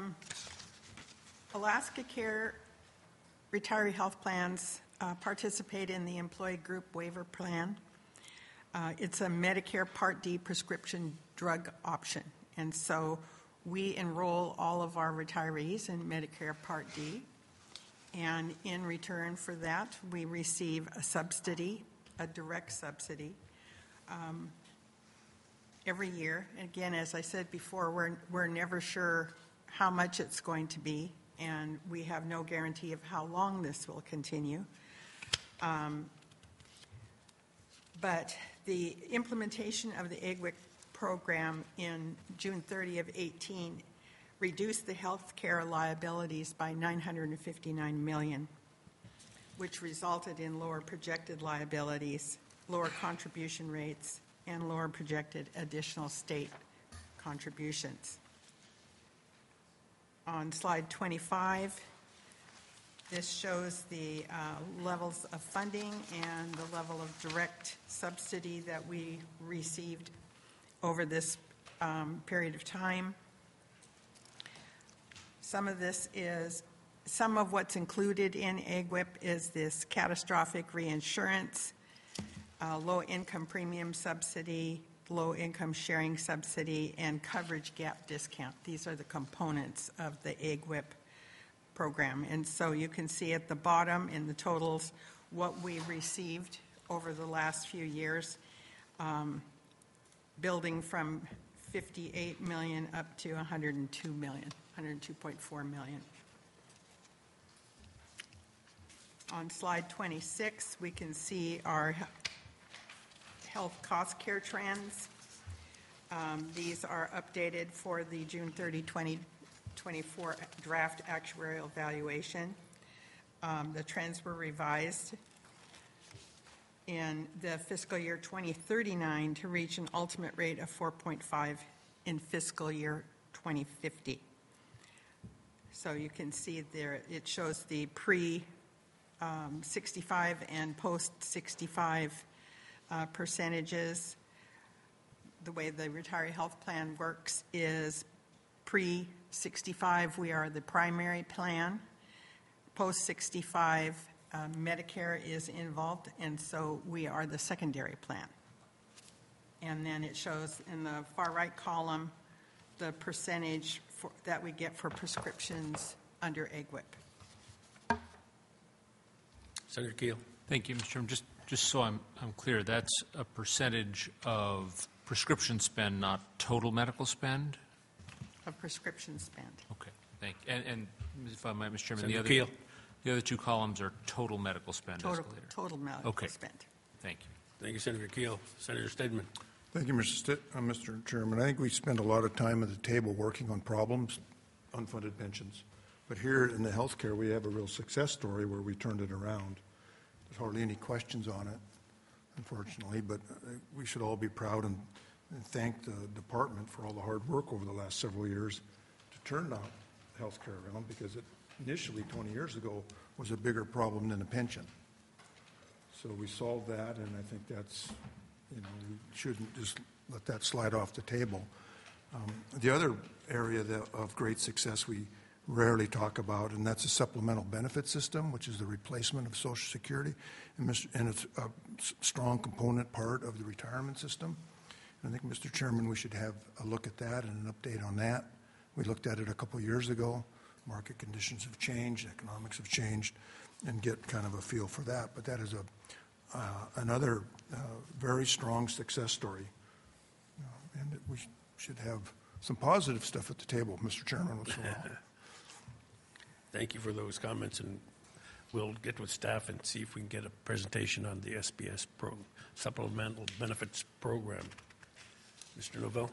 Alaska Care retiree health plans participate in the employee group waiver plan. It's a Medicare Part D prescription drug option, and so we enroll all of our retirees in Medicare Part D, and in return for that, we receive a subsidy, a direct subsidy, every year. Again, as I said before, we're never sure how much it's going to be, and we have no guarantee of how long this will continue. But the implementation of the AGWIC program in June 30 of 18 reduced the health care liabilities by $959 million, which resulted in lower projected liabilities, lower contribution rates, and lower projected additional state contributions. On slide 25, this shows the levels of funding and the level of direct subsidy that we received over this period of time. Some of what's included in AGWIP is this catastrophic reinsurance, low-income premium subsidy, low-income sharing subsidy, and coverage gap discount. These are the components of the AGWIP program. And so you can see at the bottom in the totals what we received over the last few years, building from $58 million up to $102 million, $102.4 million. On slide 26, we can see our health cost care trends. These are updated for the June 30, 2024 draft actuarial valuation. The trends were revised in the fiscal year 2039 to reach an ultimate rate of 4.5 in fiscal year 2050. So you can see there, it shows the pre-65 and post-65 percentages. The way the retiree health plan works is pre-65, we are the primary plan. Post-65, Medicare is involved, and so we are the secondary plan. And then it shows in the far right column the percentage that we get for prescriptions under AGWIP. Senator Keel. Thank you, Mr. Chairman. Just so I'm clear, that's a percentage of prescription spend, not total medical spend? Of prescription spend. Okay, thank you. And if I might, Mr. Chairman, Senator Keel. the other two columns are total medical spend escalator. Total medical Okay. spend. Thank you. Thank you, Senator Keel. Senator Stedman. Thank you, Mr. Chairman. I think we spend a lot of time at the table working on problems, unfunded pensions. But here in the healthcare, we have a real success story where we turned it around. There's hardly any questions on it, unfortunately, but we should all be proud and thank the department for all the hard work over the last several years to turn the healthcare around, because it initially 20 years ago was a bigger problem than a pension. So we solved that, and I think that's, we shouldn't just let that slide off the table. The other area of great success we rarely talk about, and that's a supplemental benefit system, which is the replacement of Social Security, and it's a strong component part of the retirement system. And I think, Mr. Chairman, we should have a look at that and an update on that. We looked at it a couple years ago. Market conditions have changed, economics have changed, and get kind of a feel for that. But that is another very strong success story. And we should have some positive stuff at the table, Mr. Chairman. Thank you for those comments, and we'll get with staff and see if we can get a presentation on the SBS Supplemental Benefits Program. Mr. Novell.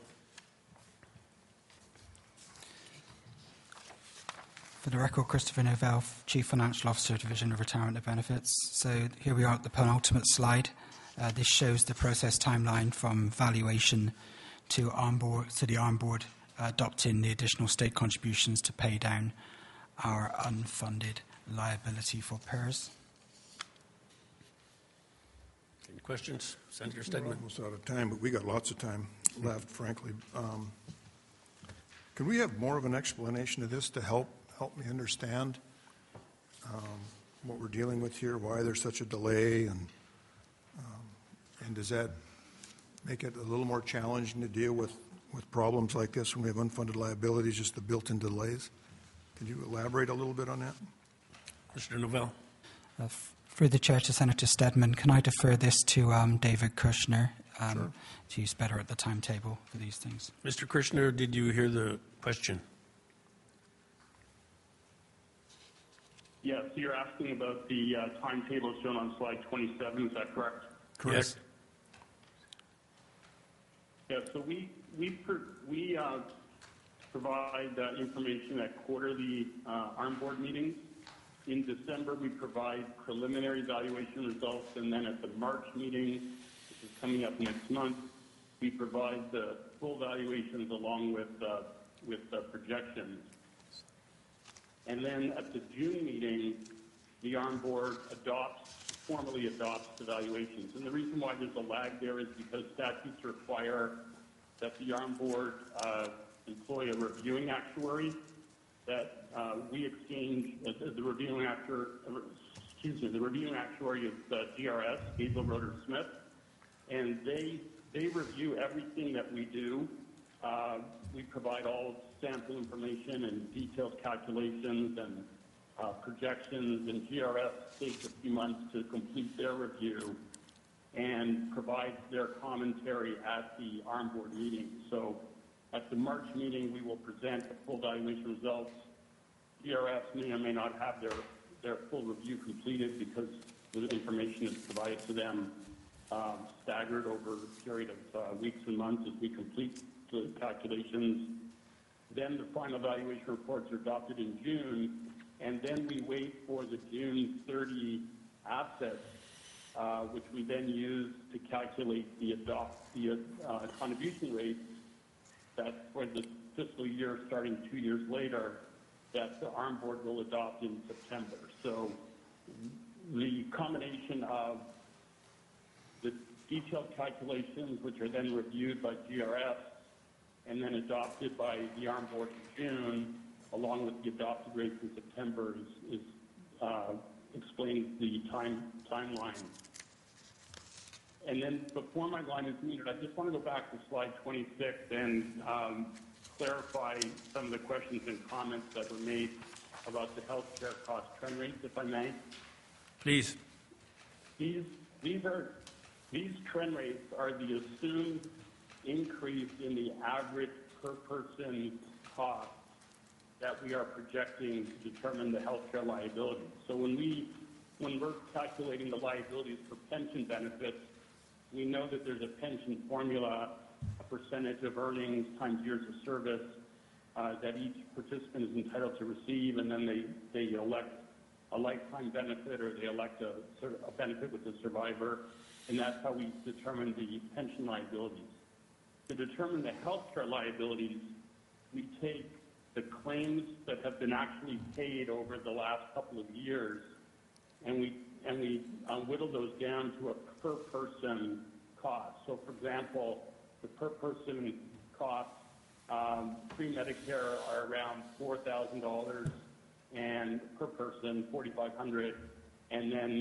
For the record, Christopher Novell, Chief Financial Officer, Division of Retirement and Benefits. So here we are at the penultimate slide. This shows the process timeline from valuation to the ARM Board adopting the additional state contributions to pay down our unfunded liability for PERS. Any questions? Senator We're Stedman. almost out of time, but we got lots of time left, frankly. Can we have more of an explanation of this to help me understand what we're dealing with here, why there's such a delay, and does that make it a little more challenging to deal with problems like this when we have unfunded liabilities, just the built-in delays? Can you elaborate a little bit on that? Mr. Novell. Through the Chair to Senator Stedman, can I defer this to David Kirshner? Sure. He's better at the timetable for these things. Mr. Kirshner, did you hear the question? Yes, so you're asking about the timetable shown on slide 27, is that correct? Yes. Yeah, so we provide information at quarterly ARM Board meetings. In December, we provide preliminary valuation results, and then at the March meeting, which is coming up next month, we provide the full valuations along with the projections. And then at the June meeting, the ARM Board formally adopts the valuations. And the reason why there's a lag there is because statutes require that the ARM Board employ a reviewing actuary, that we exchange the reviewing actuary. The reviewing actuary is GRS, Hazel Roeder Smith, and they review everything that we do. We provide all sample information and detailed calculations and projections, and GRS takes a few months to complete their review and provides their commentary at the ARM Board meeting. So at the March meeting, we will present the full valuation results. GRS may or may not have their full review completed because the information is provided to them staggered over a period of weeks and months as we complete the calculations. Then the final valuation reports are adopted in June, and then we wait for the June 30 assets, which we then use to calculate the contribution rates that for the fiscal year starting 2 years later that the ARM board will adopt in September. So the combination of the detailed calculations, which are then reviewed by GRS and then adopted by the ARM board in June, along with the adopted rates in September, explains the timeline. And then before my line is muted, I just want to go back to slide 26 and clarify some of the questions and comments that were made about the healthcare cost trend rates, if I may. Please. These trend rates are the assumed increase in the average per person cost that we are projecting to determine the healthcare liability. So when we're calculating the liabilities for pension benefits, we know that there's a pension formula, a percentage of earnings times years of service that each participant is entitled to receive, and then they elect a lifetime benefit, or they elect a benefit with the survivor, and that's how we determine the pension liabilities. To determine the healthcare liabilities, we take the claims that have been actually paid over the last couple of years, and we whittle those down to a per person cost. So, for example, the per person costs pre-Medicare are around $4,000 and per person $4,500, and then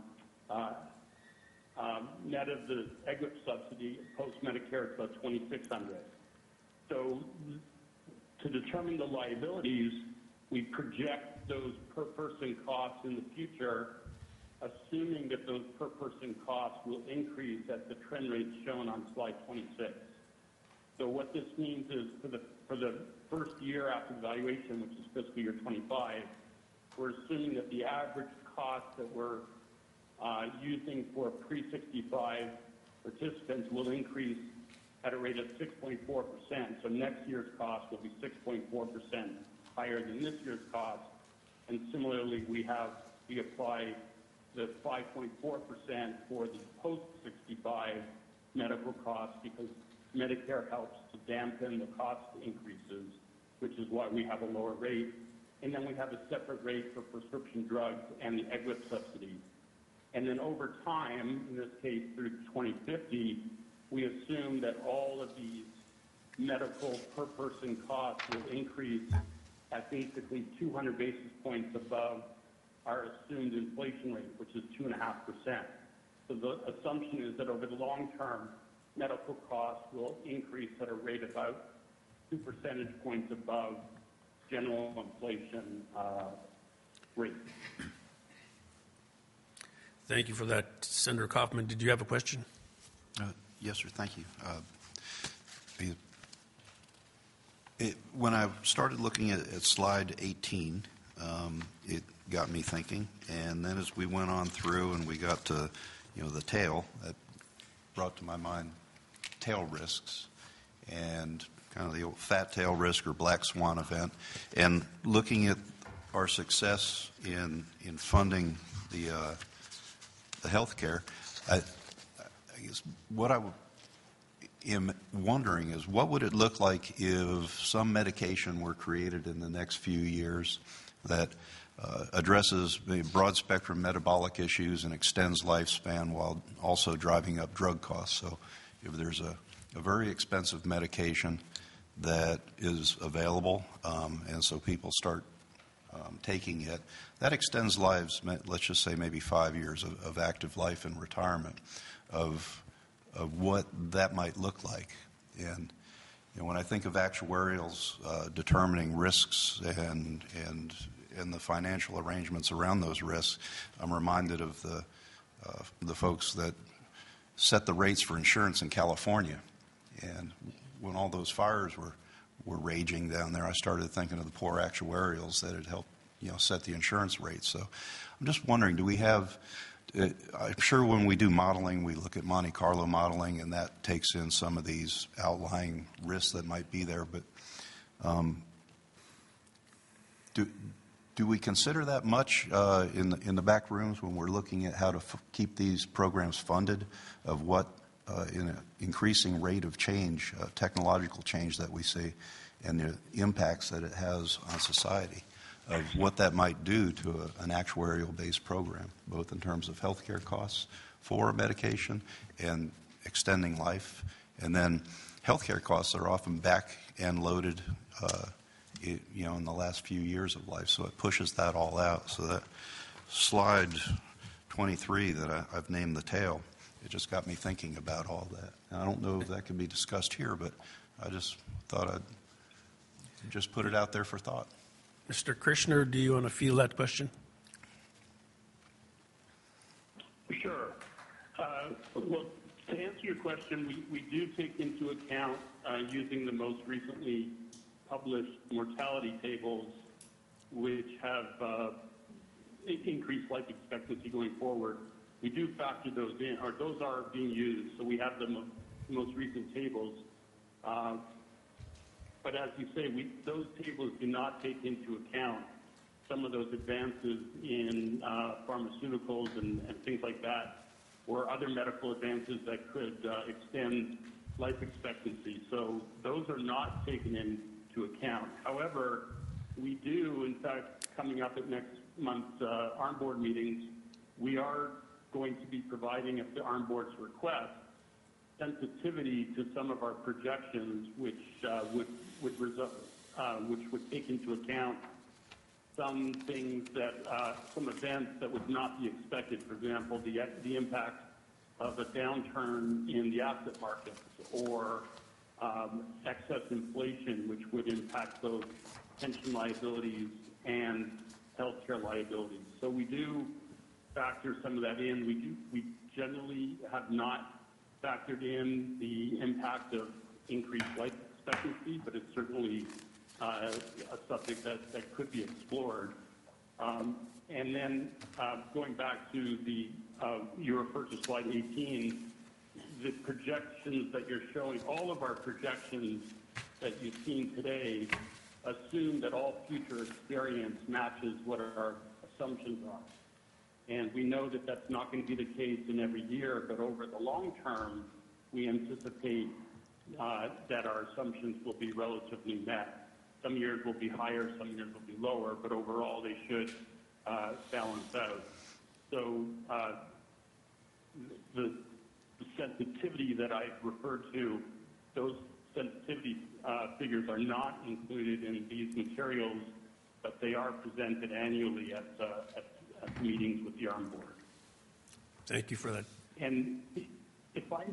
net of the EGWP subsidy post-Medicare it's about $2,600. So to determine the liabilities, we project those per person costs in the future, assuming that those per person costs will increase at the trend rates shown on slide 26. So what this means is for the first year after the valuation, which is fiscal year 25, we're assuming that the average cost that we're using for pre-65 participants will increase at a rate of 6.4%. So next year's cost will be 6.4% higher than this year's cost. And similarly, we apply the 5.4% for the post-65 medical costs, because Medicare helps to dampen the cost increases, which is why we have a lower rate. And then we have a separate rate for prescription drugs and the EGWP subsidy. And then over time, in this case through 2050, we assume that all of these medical per person costs will increase at basically 200 basis points above our assumed inflation rate, which is 2.5%. So the assumption is that over the long term, medical costs will increase at a rate about 2 percentage points above general inflation rate. Thank you for that, Senator Kaufman. Did you have a question? Yes, sir. Thank you. When I started looking at slide 18, it got me thinking, and then as we went on through and we got to, the tail, that brought to my mind tail risks and kind of the old fat tail risk or black swan event, and looking at our success in funding the health care. I guess what I am wondering is, what would it look like if some medication were created in the next few years that addresses the broad spectrum metabolic issues and extends lifespan while also driving up drug costs? So if there's a very expensive medication that is available, and so people start taking it, that extends lives, let's just say maybe 5 years of active life and retirement, of what that might look like. And when I think of actuarials determining risks and the financial arrangements around those risks, I'm reminded of the folks that set the rates for insurance in California. And when all those fires were raging down there, I started thinking of the poor actuarials that had helped set the insurance rates. So I'm just wondering, do we have I'm sure when we do modeling, we look at Monte Carlo modeling, and that takes in some of these outlying risks that might be there. But do we consider that much in the back rooms when we're looking at how to keep these programs funded, of what in an increasing rate of change, technological change that we see, and the impacts that it has on society, of what that might do to an actuarial-based program, both in terms of healthcare costs for medication and extending life. And then healthcare costs are often back-end loaded, in the last few years of life, so it pushes that all out. So that slide 23 that I've named the tail, it just got me thinking about all that. And I don't know if that can be discussed here, but I just thought I'd just put it out there for thought. Mr. Krishner, do you want to field that question? Sure. Well, to answer your question, we do take into account, using the most recently published mortality tables, which have increased life expectancy going forward. We do factor those in, or those are being used, so we have the most recent tables. But as you say, those tables do not take into account some of those advances in pharmaceuticals and things like that, or other medical advances that could extend life expectancy. So those are not taken into account. However, we do, in fact, coming up at next month's ARM board meetings, we are going to be providing, at the ARM board's request, sensitivity to some of our projections, which would take into account some things that, some events that would not be expected. For example, the impact of a downturn in the asset markets, or excess inflation, which would impact both pension liabilities and healthcare liabilities. So we do factor some of that in. We generally have not factored in the impact of increased life expectancy, but it's certainly a subject that could be explored. And then going back to you referred to slide 18, the projections that you're showing, all of our projections that you've seen today assume that all future experience matches what our assumptions are. And we know that that's not going to be the case in every year, but over the long term, we anticipate that our assumptions will be relatively met. Some years will be higher, some years will be lower, but overall they should balance out. So the sensitivity that I referred to, those sensitivity figures are not included in these materials, but they are presented annually at meetings with the ARM board. Thank you for that. And if I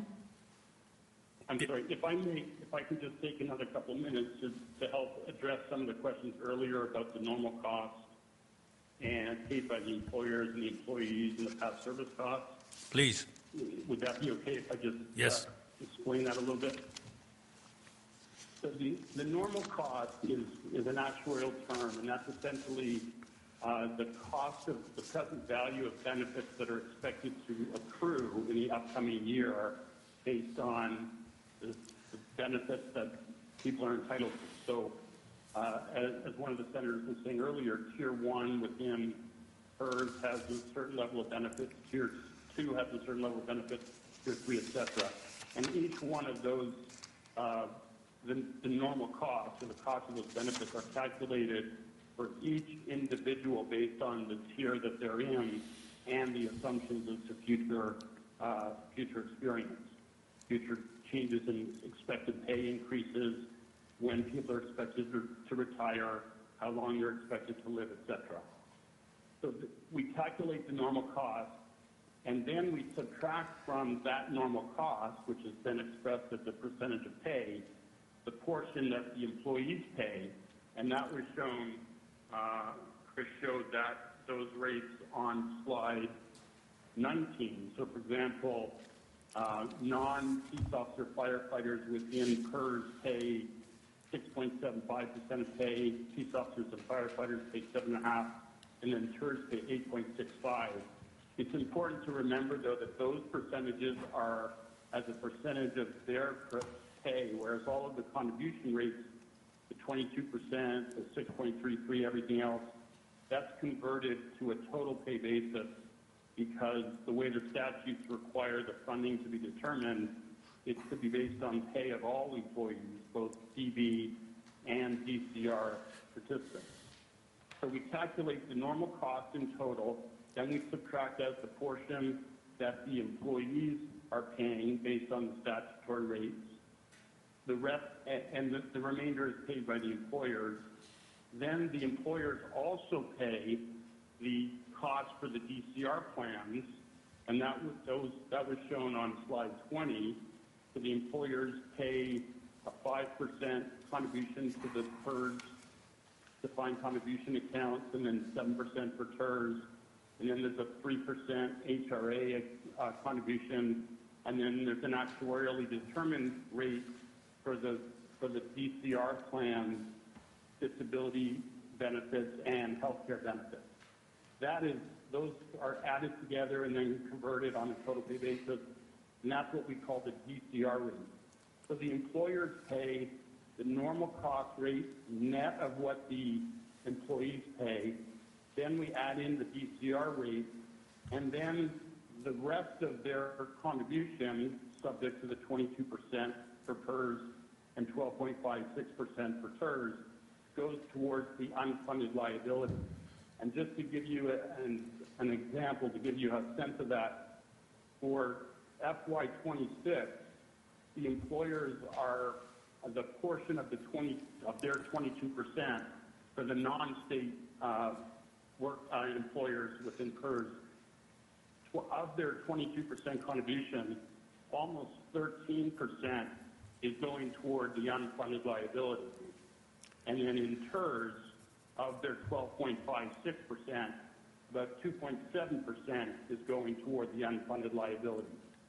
could just take another couple of minutes to help address some of the questions earlier about the normal costs and paid by the employers and the employees and the past service costs. Please. Would that be okay if I just explain that a little bit? So the normal cost is an actuarial term, and that's essentially the cost of the present value of benefits that are expected to accrue in the upcoming year based on the benefits that people are entitled to. So as one of the senators was saying earlier, Tier 1 within PERS has a certain level of benefits, Tier 2 has a certain level of benefits, Tier 3, et cetera. And each one of those, the normal costs, or the cost of those benefits, are calculated for each individual based on the tier that they're in and the assumptions as to future experience, future changes in expected pay increases, when people are expected to retire, how long they're expected to live, et cetera. So we calculate the normal cost, and then we subtract from that normal cost, which has been expressed as a percentage of pay, the portion that the employees pay, and that was shown, Chris showed that those rates on slide 19. So, for example, non-peace officer firefighters within PERS pay 6.75% of pay, peace officers and firefighters pay 7.5%, and then TERS pay 8.65%. It's important to remember, though, that those percentages are as a percentage of their pay, whereas all of the contribution rates, the 22%, the 6.33, everything else, that's converted to a total pay basis because the way the statutes require the funding to be determined, it could be based on pay of all employees, both DB and DCR participants. So we calculate the normal cost in total, then we subtract out the portion that the employees are paying based on the statutory rates. The rest, and the remainder is paid by the employers. Then the employers also pay the cost for the DCR plans, and that was shown on slide 20. So the employers pay a 5% contribution to the PERS defined contribution accounts, and then 7% for TERS, and then there's a 3% HRA contribution, and then there's an actuarially determined rate for the DCR plan, disability benefits, and health care benefits. Those are added together and then converted on a total pay basis, and that's what we call the DCR rate. So the employers pay the normal cost rate net of what the employees pay. Then we add in the DCR rate, and then the rest of their contribution, subject to the 22% for PERS and 12.56% for TERS, goes towards the unfunded liability. And just to give you an example, to give you a sense of that, for FY26, the employers are the portion of their 22% for the non-state employers within PERS. Of their 22% contribution, almost 13% is going toward the unfunded liability. And then in TERS, of their 12.56%, about 2.7% is going toward the unfunded liability.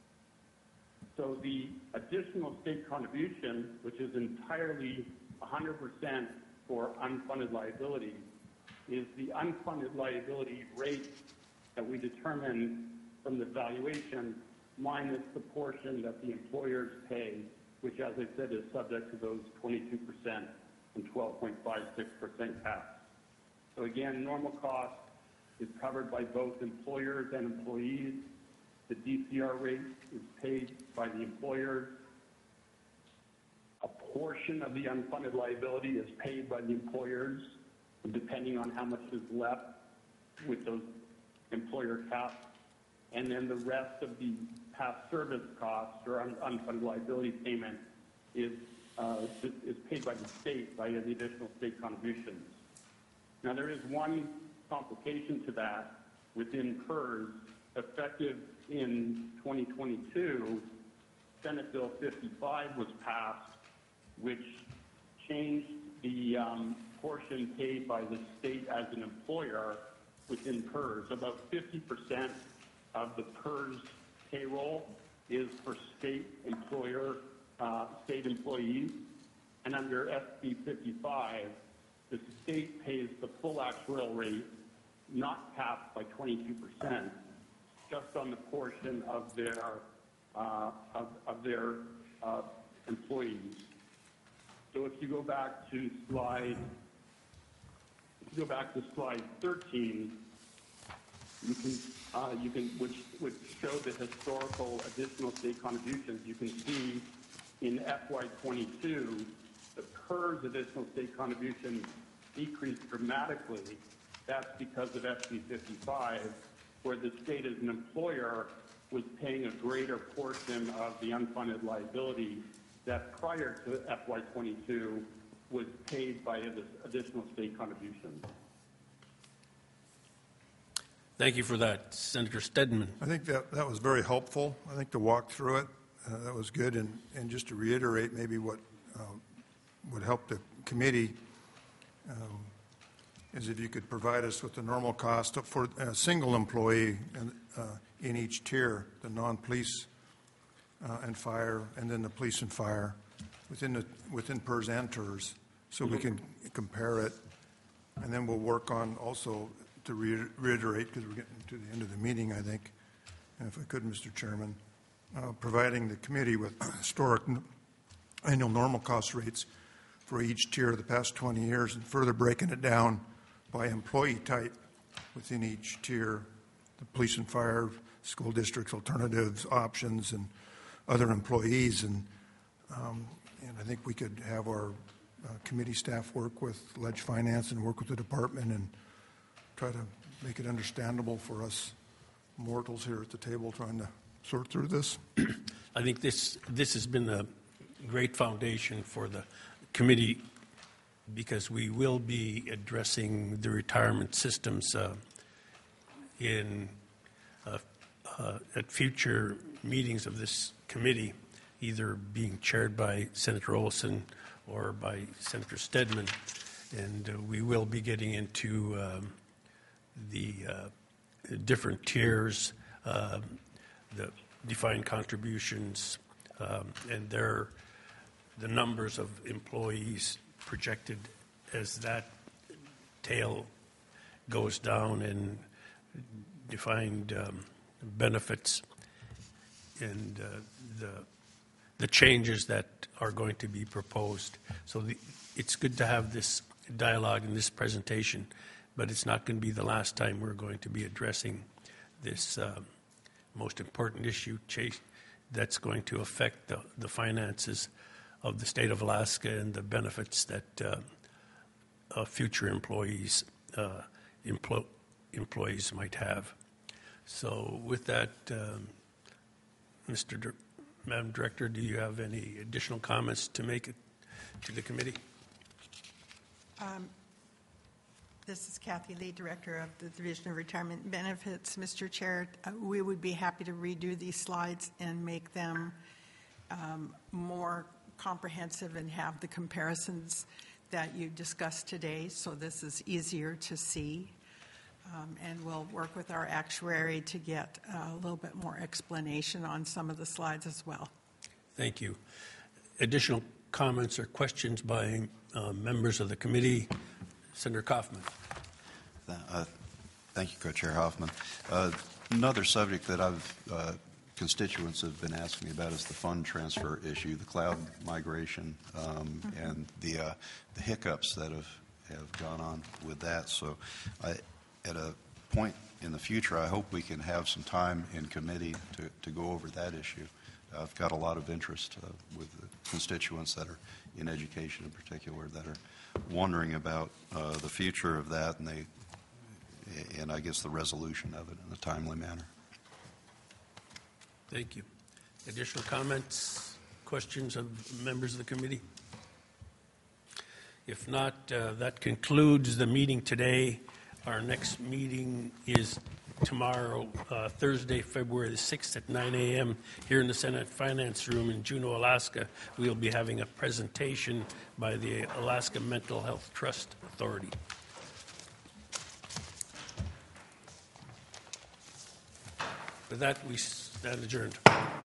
So the additional state contribution, which is entirely 100% for unfunded liability, is the unfunded liability rate that we determine from the valuation minus the portion that the employers pay, which, as I said, is subject to those 22% and 12.56% caps. So again, normal cost is covered by both employers and employees. The DCR rate is paid by the employers. A portion of the unfunded liability is paid by the employers, depending on how much is left with those employer caps. And then the rest of the past service costs or unfunded liability payment is paid by the state via the additional state contributions. Now, there is one complication to that within PERS. Effective in 2022, Senate Bill 55 was passed, which changed the portion paid by the state as an employer within PERS. About 50% of the PERS payroll is for state employees, and under SB 55, the state pays the full actuarial rate, not capped by 22%, just on the portion of their employees. So if you go back to slide 13, which show the historical additional state contributions. You can see in FY22, the PERS additional state contributions decreased dramatically. That's because of SB 55, where the state as an employer was paying a greater portion of the unfunded liability that prior to FY22 was paid by additional state contributions. Thank you for that, Senator Stedman. I think that was very helpful. I think to walk through it, that was good. And just to reiterate maybe what would help the committee is if you could provide us with the normal cost for a single employee in each tier, the non-police and fire, and then the police and fire within PERS and TERS, so we can compare it. And then we'll work on also to reiterate, because we're getting to the end of the meeting, I think, and if I could, Mr. Chairman, providing the committee with historic annual normal cost rates for each tier of the past 20 years, and further breaking it down by employee type within each tier, the police and fire, school districts, alternatives, options, and other employees. And I think we could have our committee staff work with Ledge Finance and work with the department and try to make it understandable for us mortals here at the table trying to sort through this. I think this has been a great foundation for the committee, because we will be addressing the retirement systems at future meetings of this committee, either being chaired by Senator Olson or by Senator Stedman. And we will be getting into the different tiers, the defined contributions, and the numbers of employees projected as that tail goes down, and defined benefits, and the changes that are going to be proposed. So it's good to have this dialogue and this presentation, but it's not going to be the last time we're going to be addressing this most important issue that's going to affect the finances of the state of Alaska and the benefits that future employees might have. So with that, Madam Director, do you have any additional comments to make to the committee? This is Kathy Lee, Director of the Division of Retirement Benefits. Mr. Chair, we would be happy to redo these slides and make them more comprehensive and have the comparisons that you discussed today, so this is easier to see. And we'll work with our actuary to get a little bit more explanation on some of the slides as well. Thank you. Additional comments or questions by members of the committee? Senator Kaufman. Thank you, Co-Chair Hoffman. Another subject that constituents have been asking me about is the fund transfer issue, the cloud migration, and the hiccups that have gone on with that. So at a point in the future, I hope we can have some time in committee to go over that issue. I've got a lot of interest with the constituents that are in education in particular that are wondering about the future of that, and I guess the resolution of it in a timely manner. Thank you. Additional comments, questions of members of the committee? If not, that concludes the meeting today. Our next meeting is tomorrow, Thursday, February the 6th at 9 a.m. here in the Senate Finance Room in Juneau, Alaska. We'll be having a presentation by the Alaska Mental Health Trust Authority. With that, we stand adjourned.